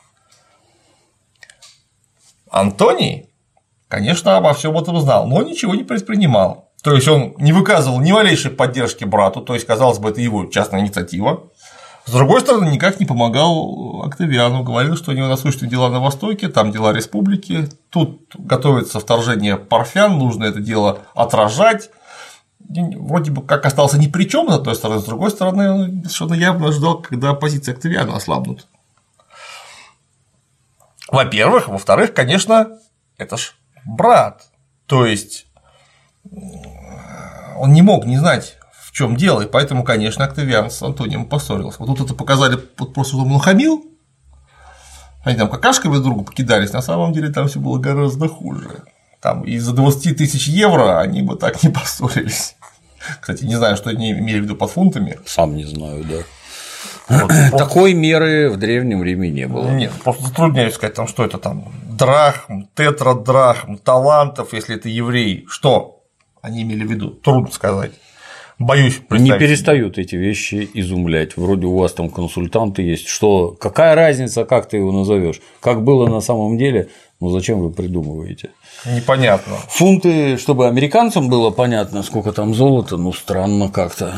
Антоний, конечно, обо всем этом знал, но ничего не предпринимал. То есть он не выказывал ни малейшей поддержки брату, то есть, казалось бы, это его частная инициатива. С другой стороны, никак не помогал Октавиану, говорил, что у него насущные дела на Востоке, там дела республики, тут готовится вторжение парфян, нужно это дело отражать. Вроде бы как остался ни при чем, с одной стороны, с другой стороны, он совершенно явно ждал, когда позиции Октавиана ослабнут. Во-первых, во-вторых, конечно, это ж брат, то есть он не мог не знать, в чем дело, и поэтому, конечно, Октавиан с Антонием поссорился. Вот тут это показали просто, что он нахамил, они там какашками друг другу покидались, на самом деле там все было гораздо хуже. Там из-за 20 000 евро они бы так не поссорились. Кстати, не знаю, что они имели в виду под фунтами. Сам не знаю, да. Вот, такой меры в Древнем Риме не было. Нет, просто затрудняюсь сказать, там, что это там драхм, тетрадрахм, талантов, если это евреи. Что они имели в виду? Трудно сказать. Боюсь представить. Не перестают эти вещи изумлять. Вроде у вас там консультанты есть. Что, какая разница, как ты его назовешь? Как было на самом деле? Ну зачем вы придумываете? Непонятно. Фунты, чтобы американцам было понятно, сколько там золота, ну странно как-то.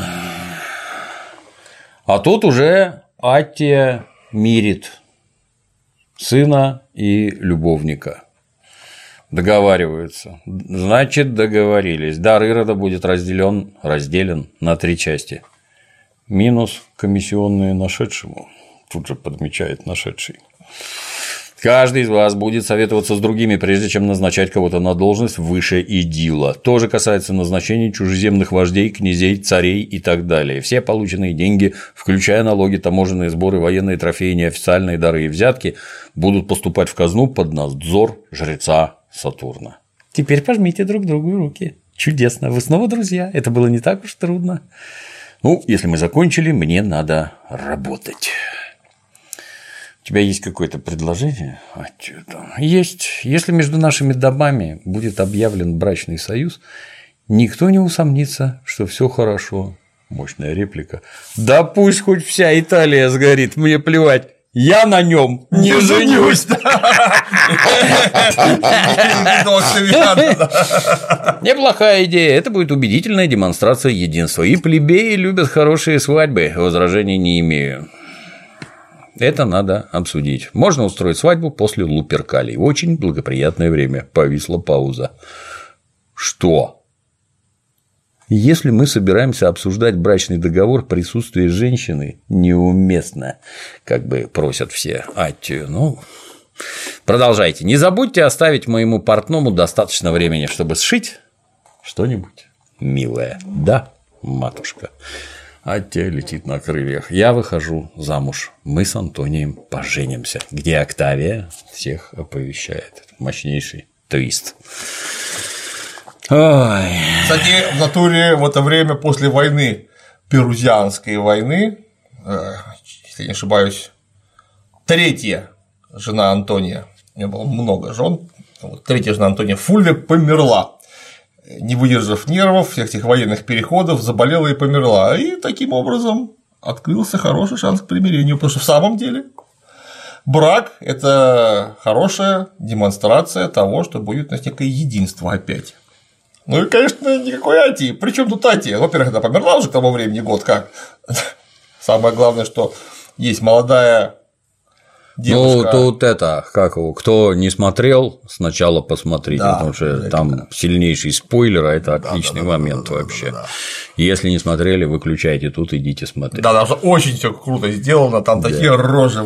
А тут уже Аттия мирит сына и любовника. Договариваются. Значит, договорились. Дар Ирода будет разделен на 3 части. Минус комиссионные нашедшему. Тут же подмечает нашедший. Каждый из вас будет советоваться с другими, прежде чем назначать кого-то на должность выше идила. Тоже касается назначений чужеземных вождей, князей, царей и так далее. Все полученные деньги, включая налоги, таможенные сборы, военные трофеи, неофициальные дары и взятки, будут поступать в казну под надзор жреца Сатурна. Теперь пожмите друг другу руки. Чудесно. Вы снова друзья. Это было не так уж трудно. Ну, если мы закончили, мне надо работать. У тебя есть какое-то предложение? Есть. Если между нашими домами будет объявлен брачный союз, никто не усомнится, что все хорошо. Мощная реплика. Да пусть хоть вся Италия сгорит, мне плевать. Я на нем не женюсь. Неплохая идея. Это будет убедительная демонстрация единства. И плебеи любят хорошие свадьбы. Возражений не имею. Это надо обсудить. Можно устроить свадьбу после Луперкалий. Очень благоприятное время. Повисла пауза. Что? Если мы собираемся обсуждать брачный договор, присутствие женщины неуместно, как бы просят все Аттию. Ну, продолжайте. Не забудьте оставить моему портному достаточно времени, чтобы сшить что-нибудь милое. Да, матушка. Аттия летит на крыльях. Я выхожу замуж. Мы с Антонием поженимся. Где Октавия? Всех оповещает. Мощнейший твист. Ой. Кстати, в натуре в это время после войны, Перузианской войны, если не ошибаюсь, третья жена Антония, у него было много жен, вот третья жена Антония Фульвия померла, не выдержав нервов, всех этих военных переходов, заболела и померла, и таким образом открылся хороший шанс к примирению, потому что в самом деле брак – это хорошая демонстрация того, что будет у нас некое единство опять. Ну и, конечно, никакой Аттии. Причем тут Аттия? Во-первых, она померла уже к тому времени, год как. Самое главное, что есть молодая девушка. Ну, тут это, как его, кто не смотрел, сначала посмотрите, да, потому что там сильнейший спойлер, а это отличный момент вообще. Если не смотрели, выключайте тут, идите смотреть. Да, даже очень все круто сделано, там такие рожи.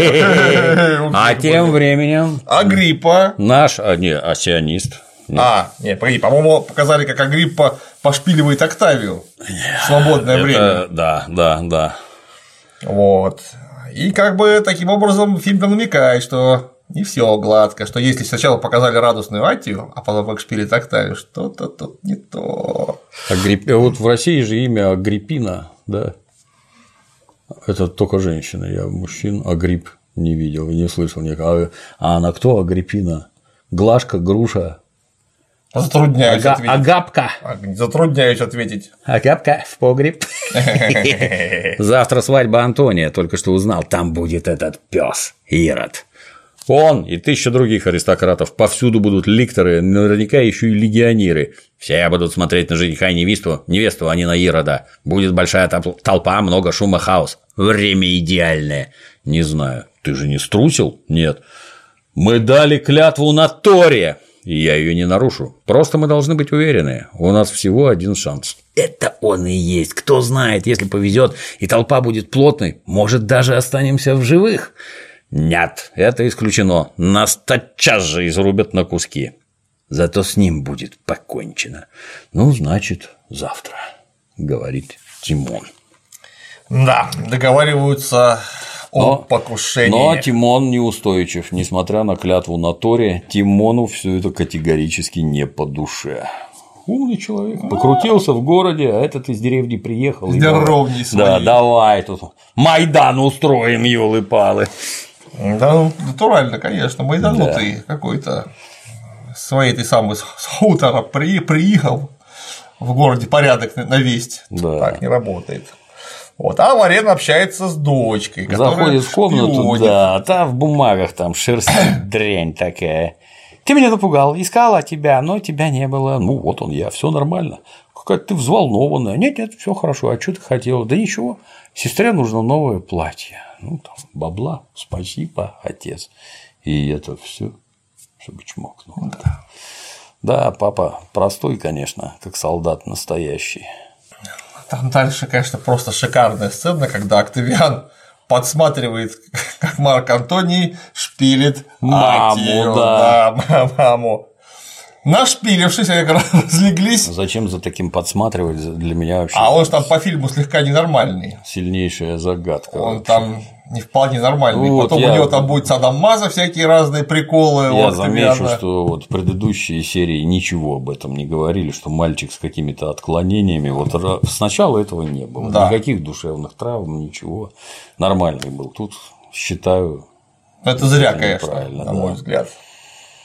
А тем временем Агриппа. Наш, осионист. Нет, погоди, по-моему, показали, как Агриппа пошпиливает Октавию в свободное время. Да. Вот. И как бы таким образом фильм намекает, что не все гладко, что если сначала показали радостную Аттию, а потом как шпилит Октавию, что-то тут не то. Вот в России же имя Агриппина, да. Это только женщина, я мужчин Агрипп не видел, не слышал никогда. А она кто Агриппина? Глашка, Груша. Затрудняюсь ответить. Агапка. Затрудняюсь ответить. Агапка в погреб. Завтра свадьба Антония, только что узнал, там будет этот пес Ирод. Он и 1000 других аристократов, повсюду будут ликторы, наверняка еще и легионеры. Все будут смотреть на жениха и невесту, а не на Ирода. Будет большая толпа, много шума, хаос. Время идеальное. Не знаю, ты же не струсил? Нет. Мы дали клятву на Торе. И я ее не нарушу. Просто мы должны быть уверены, у нас всего один шанс. Это он и есть. Кто знает, если повезет, и толпа будет плотной, может, даже останемся в живых. Нет, это исключено. Нас тотчас же изрубят на куски. Зато с ним будет покончено. Ну, значит, завтра, говорит Тимон. Да, договариваются о покушении. Но Тимон неустойчив. Несмотря на клятву на Торе, Тимону все это категорически не по душе. Умный человек. Покрутился в городе, а этот из деревни приехал. Здоровней своей. Да, давай тут Майдан устроим, ёлы-палы. Да, ну, натурально, конечно, майданутый какой-то своей этой самой с хутора приехал в городе порядок навесть. Да. Так не работает. Вот, а Варен общается с дочкой, которая заходит в комнату, да, а та в бумагах там шерсть дрянь такая. Ты меня напугал, искала тебя, но тебя не было. Ну вот он я, все нормально. Какая-то ты взволнованная. Нет, все хорошо. А что ты хотела? Да ничего. Сестре нужно новое платье. Ну там бабла, спасибо, отец. И это все, чтобы чмокнул. Да, папа простой, конечно, как солдат настоящий. Там дальше, конечно, просто шикарная сцена, когда Октавиан подсматривает, как Марк Антоний шпилит маму. Нашпилившись, они как раз разлеглись. Зачем за таким подсматривать, для меня вообще. А он же там по фильму слегка ненормальный. Сильнейшая загадка. Он вообще там не вполне нормальный. Ну, потом у него там будет Саддамаза, всякие разные приколы. Я замечу, что вот предыдущие серии ничего об этом не говорили, что мальчик с какими-то отклонениями. Вот сначала этого не было. Да. Никаких душевных травм, ничего. Нормальный был. Тут считаю. Это зря, конечно, на мой взгляд.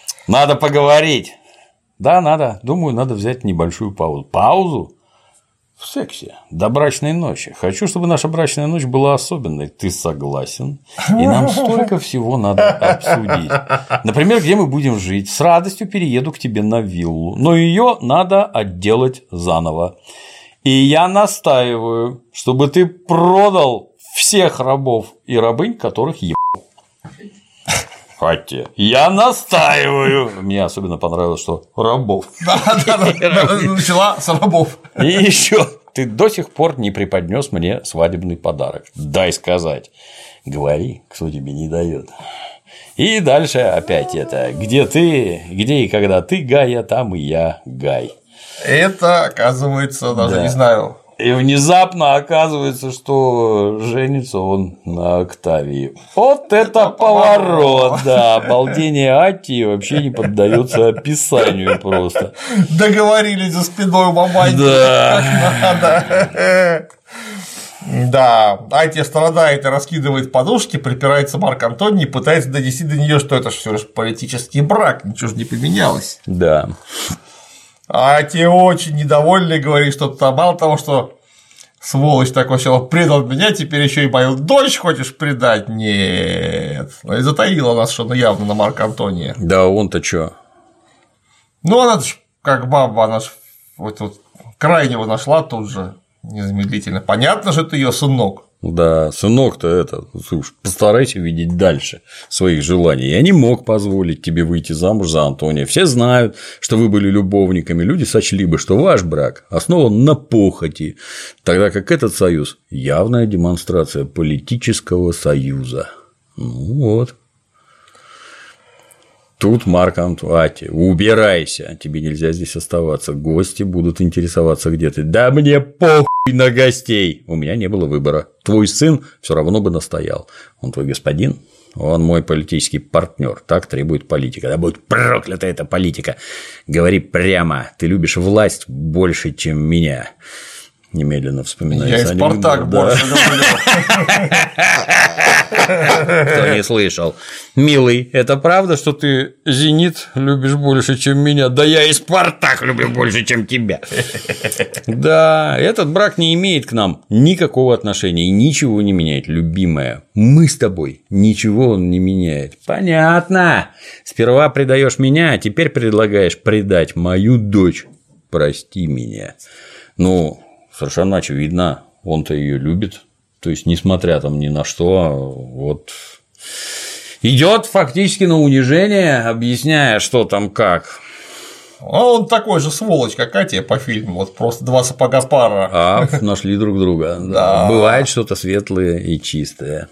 Надо поговорить. Да, надо. Думаю, надо взять небольшую паузу. Паузу? в сексе до брачной ночи. Хочу, чтобы наша брачная ночь была особенной. Ты согласен? И нам столько всего надо обсудить. Например, где мы будем жить. С радостью перееду к тебе на виллу. Но ее надо отделать заново. И я настаиваю, чтобы ты продал всех рабов и рабынь, которых ебал. Хотя я настаиваю. Мне особенно понравилось, что рабов. Да, начала с рабов. И еще ты до сих пор не преподнес мне свадебный подарок. Дай сказать. Говори, кто тебе не дает. И дальше опять это. Где ты, где и когда ты Гая, там и я Гай. Это, оказывается, даже не знаю. И внезапно оказывается, что женится он на Октавии. Вот это поворот, да. Обалдение Аттии вообще не поддается описанию просто. Договорились за спиной у маманьки. Да. Да, Аттия страдает и раскидывает подушки, припирается Марк Антоний и пытается донести до нее, что это всего лишь политический брак, ничего же не поменялось. Да. А те очень недовольны, говорит, что там мало того, что сволочь такой сначала предал меня, теперь еще и мою дочь хочешь предать? Нет. Ну и затаила нас, что явно на Марка Антония. Да, он-то чё? Ну, она ж как баба, она ж вот крайнего нашла тут же незамедлительно. Понятно же, это ее сынок. Да, сынок-то это, уж постарайся видеть дальше своих желаний. Я не мог позволить тебе выйти замуж за Антония. Все знают, что вы были любовниками. Люди сочли бы, что ваш брак основан на похоти, тогда как этот союз – явная демонстрация политического союза. Ну вот. Тут Марк Антоний, убирайся, тебе нельзя здесь оставаться, гости будут интересоваться, где ты. Да мне похуй на гостей, у меня не было выбора. Твой сын все равно бы настоял. Он твой господин, он мой политический партнер, так требует политика. Да будет проклята эта политика. Говори прямо, ты любишь власть больше, чем меня. Немедленно вспоминается. Я и Спартак больше люблю. Кто не слышал. Милый, это правда, что ты Зенит любишь больше, чем меня? Да я и Спартак люблю больше, чем тебя. Да, этот брак не имеет к нам никакого отношения и ничего не меняет, любимая. Мы с тобой, ничего он не меняет. Понятно. Сперва предаешь меня, а теперь предлагаешь предать мою дочь. Прости меня. Ну, совершенно очевидно, он-то ее любит. То есть, несмотря там ни на что, вот идет фактически на унижение, объясняя, что там как. А он такой же сволочь, как Аттия по фильму, вот просто два сапога пара. А, нашли друг друга. Да. Бывает что-то светлое и чистое.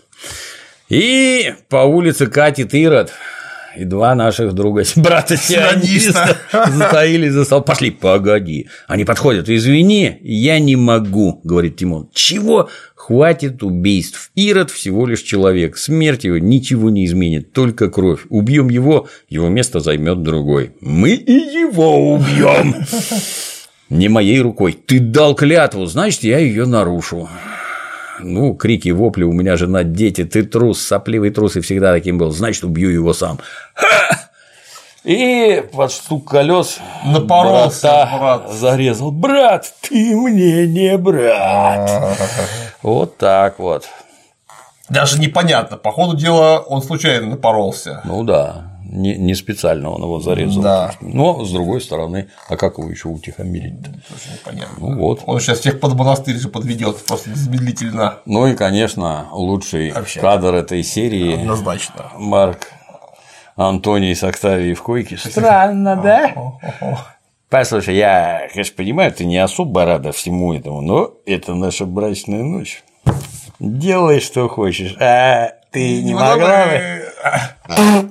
И по улице катит Ирод. И два наших друга, брата-сиониста, затаились за стол. Пошли, погоди. Они подходят. Извини, я не могу, говорит Тимон. Чего? Хватит убийств. Ирод всего лишь человек. Смерть его ничего не изменит, только кровь. Убьем его, его место займет другой. Мы и его убьем. Не моей рукой. Ты дал клятву, значит, я ее нарушу. Ну, крики, вопли, у меня жена, дети, ты трус, сопливый трус, и всегда таким был, значит, убью его сам. Ха! И под стук колес напоролся брат. Зарезал. Брат, ты мне не брат. Вот так вот. Даже непонятно, по ходу дела он случайно напоролся. Ну да. Не специально он его зарезал. Да. Но, с другой стороны, а как его еще утихомирить-то? Тоже непонятно. Ну, вот. Он сейчас всех под монастырь же подведет просто незамедлительно. Ну и, конечно, лучший кадр этой серии. Однозначно. Марк Антоний с Октавией в койке. Странно, да? Послушай, я, конечно, понимаю, ты не особо рада всему этому, но это наша брачная ночь. Делай, что хочешь, а ты не могла бы?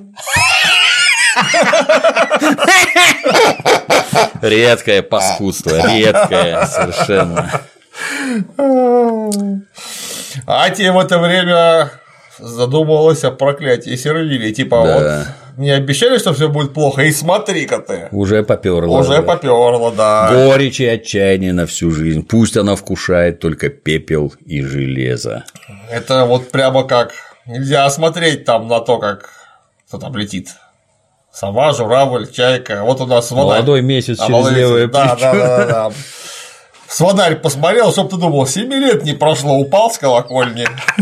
Редкое паскудство, редкое совершенно. Аттия в это время задумывалась о проклятии Сервилии. Типа, да. Вот не обещали, что все будет плохо, и смотри-ка ты. Уже попёрло. Уже попёрло, да. Горечь и отчаяние на всю жизнь. Пусть она вкушает только пепел и железо. Это вот прямо как нельзя смотреть там на то, как кто там летит. Сова, журавль, чайка. Вот у нас вода. Молодой месяц через левое плечо. Да. В звонарь посмотрел, чтоб ты думал, 7 лет не прошло, упал с колокольни.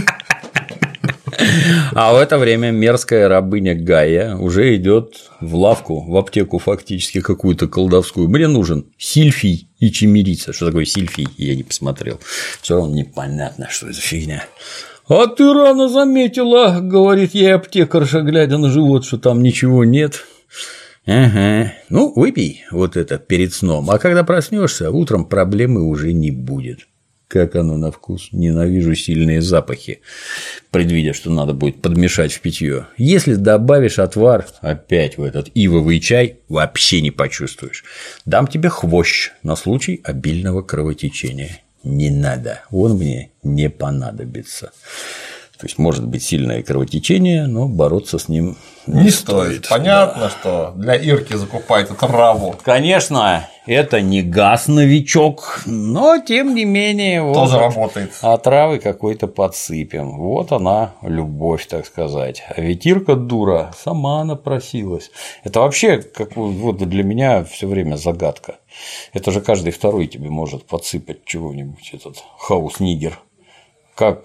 А в это время мерзкая рабыня Гая уже идет в лавку, в аптеку фактически какую-то колдовскую. Мне нужен сильфий и чимерица. Что такое сильфий? Я не посмотрел. Все равно непонятно, что это за фигня. А ты рано заметила, говорит ей аптекарша, глядя на живот, что там ничего нет. Ага, ну выпей вот это перед сном, а когда проснешься, утром проблемы уже не будет. Как оно на вкус? Ненавижу сильные запахи, предвидя, что надо будет подмешать в питье. Если добавишь отвар опять в этот ивовый чай, вообще не почувствуешь. Дам тебе хвощ на случай обильного кровотечения. Не надо, он мне не понадобится. То есть может быть сильное кровотечение, но бороться с ним не стоит. Понятно, да. Что для Ирки закупает траву. Конечно, это не газ-новичок, но тем не менее тоже вот работает. Отравы какой-то подсыпем. Вот она, любовь, так сказать. А ведь Ирка дура сама напросилась. Это вообще как вот для меня все время загадка. Это же каждый второй тебе может подсыпать чего-нибудь, этот хаус-нигер. Как?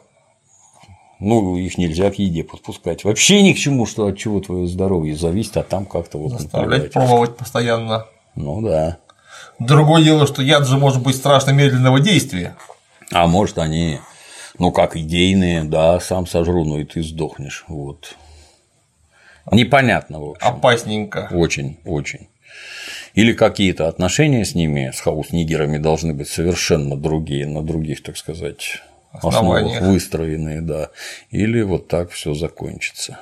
Ну, их нельзя к еде подпускать. Вообще ни к чему, что от чего твое здоровье зависит, а там как-то вот. Заставлять пробовать постоянно. Ну да. Другое дело, что яд же может быть страшно медленного действия. А может, они, ну как идейные, да, сам сожру, но и ты сдохнешь. Вот. Непонятно, в общем. Опасненько. Очень, очень. Или какие-то отношения с ними, с хаус-нигерами, должны быть совершенно другие, на других, так сказать, основах выстроенные, да. Или вот так все закончится.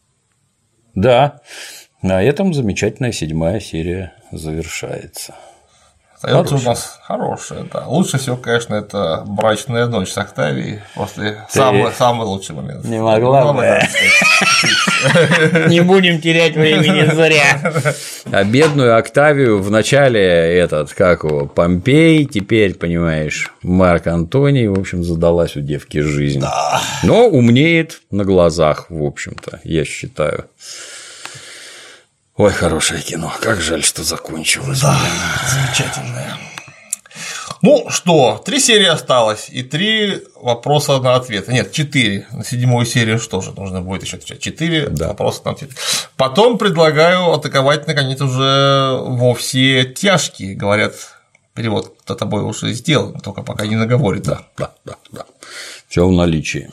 Да, на этом замечательная 7-я серия завершается. Остается у нас хорошая, да. Лучше всего, конечно, это брачная ночь с Октавией. После самый лучший момент. Не могла бы. Не будем терять времени зря. А бедную Октавию вначале этот, как его, Помпей, теперь, понимаешь, Марк Антоний, в общем, задалась у девки жизнь. Да. Но умнеет на глазах, в общем-то, я считаю. Ой, хорошее кино. Как жаль, что закончилось. Да, замечательное. Ну что, 3 серии осталось и 3 вопроса на ответ. Нет, 4. На 7-ю серию что же нужно будет еще отвечать? 4 вопроса на ответ. Потом предлагаю атаковать, наконец, уже во все тяжкие. Говорят, перевод за тобой уже сделан, только пока не наговорит. Да. Все в наличии.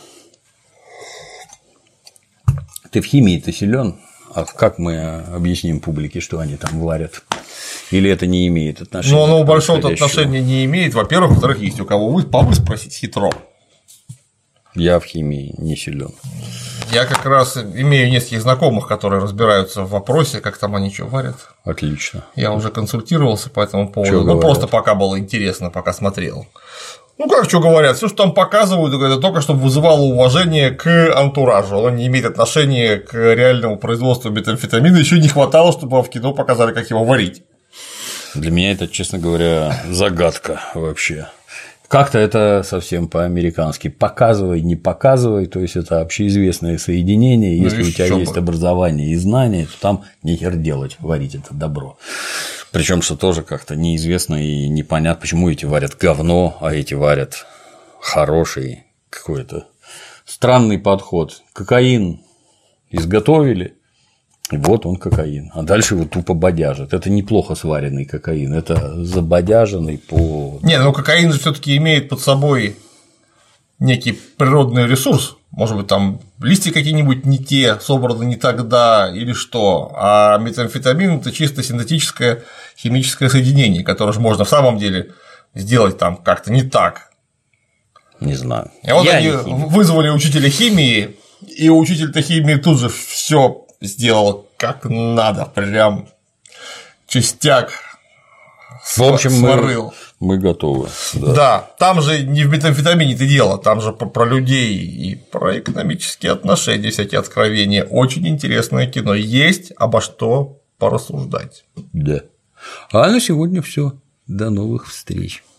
Ты в химии-то силен? А как мы объясним публике, что они там варят? Или это не имеет отношения? Ну, оно большого отношения не имеет. Во-первых, во-вторых, есть у кого папы спросить хитро. Я в химии не силен. Я как раз имею нескольких знакомых, которые разбираются в вопросе, как там они что варят. Отлично. Я уже консультировался по этому поводу. Ну, просто пока было интересно, пока смотрел. Ну, как что говорят, все, что там показывают, это только чтобы вызывало уважение к антуражу. Оно не имеет отношения к реальному производству метамфетамина. Еще не хватало, чтобы в кино показали, как его варить. Для меня это, честно говоря, загадка вообще. Как-то это совсем по-американски. Показывай, не показывай, то есть это общеизвестное соединение. Если у тебя есть образование и знания, то там нехер делать, варить это добро. Причем что тоже как-то неизвестно и непонятно, почему эти варят говно, а эти варят хороший какой-то странный подход. Кокаин изготовили, и вот он кокаин. А дальше его тупо бодяжат. Это неплохо сваренный кокаин, это забодяженный по. Не, ну кокаин же все-таки имеет под собой некий природный ресурс. Может быть, там листья какие-нибудь не те, собраны не тогда или что. А метамфетамин – это чисто синтетическое химическое соединение, которое же можно в самом деле сделать там как-то не так. Не знаю. И вот они вызвали учителя химии, и учитель-то химии тут же все сделал как надо, прям частяк. В общем, мы готовы. Да, там же не в метамфетамине-то дело, там же про людей и про экономические отношения, всякие откровения. Очень интересное кино. Есть обо что порассуждать. Да. А на сегодня все. До новых встреч.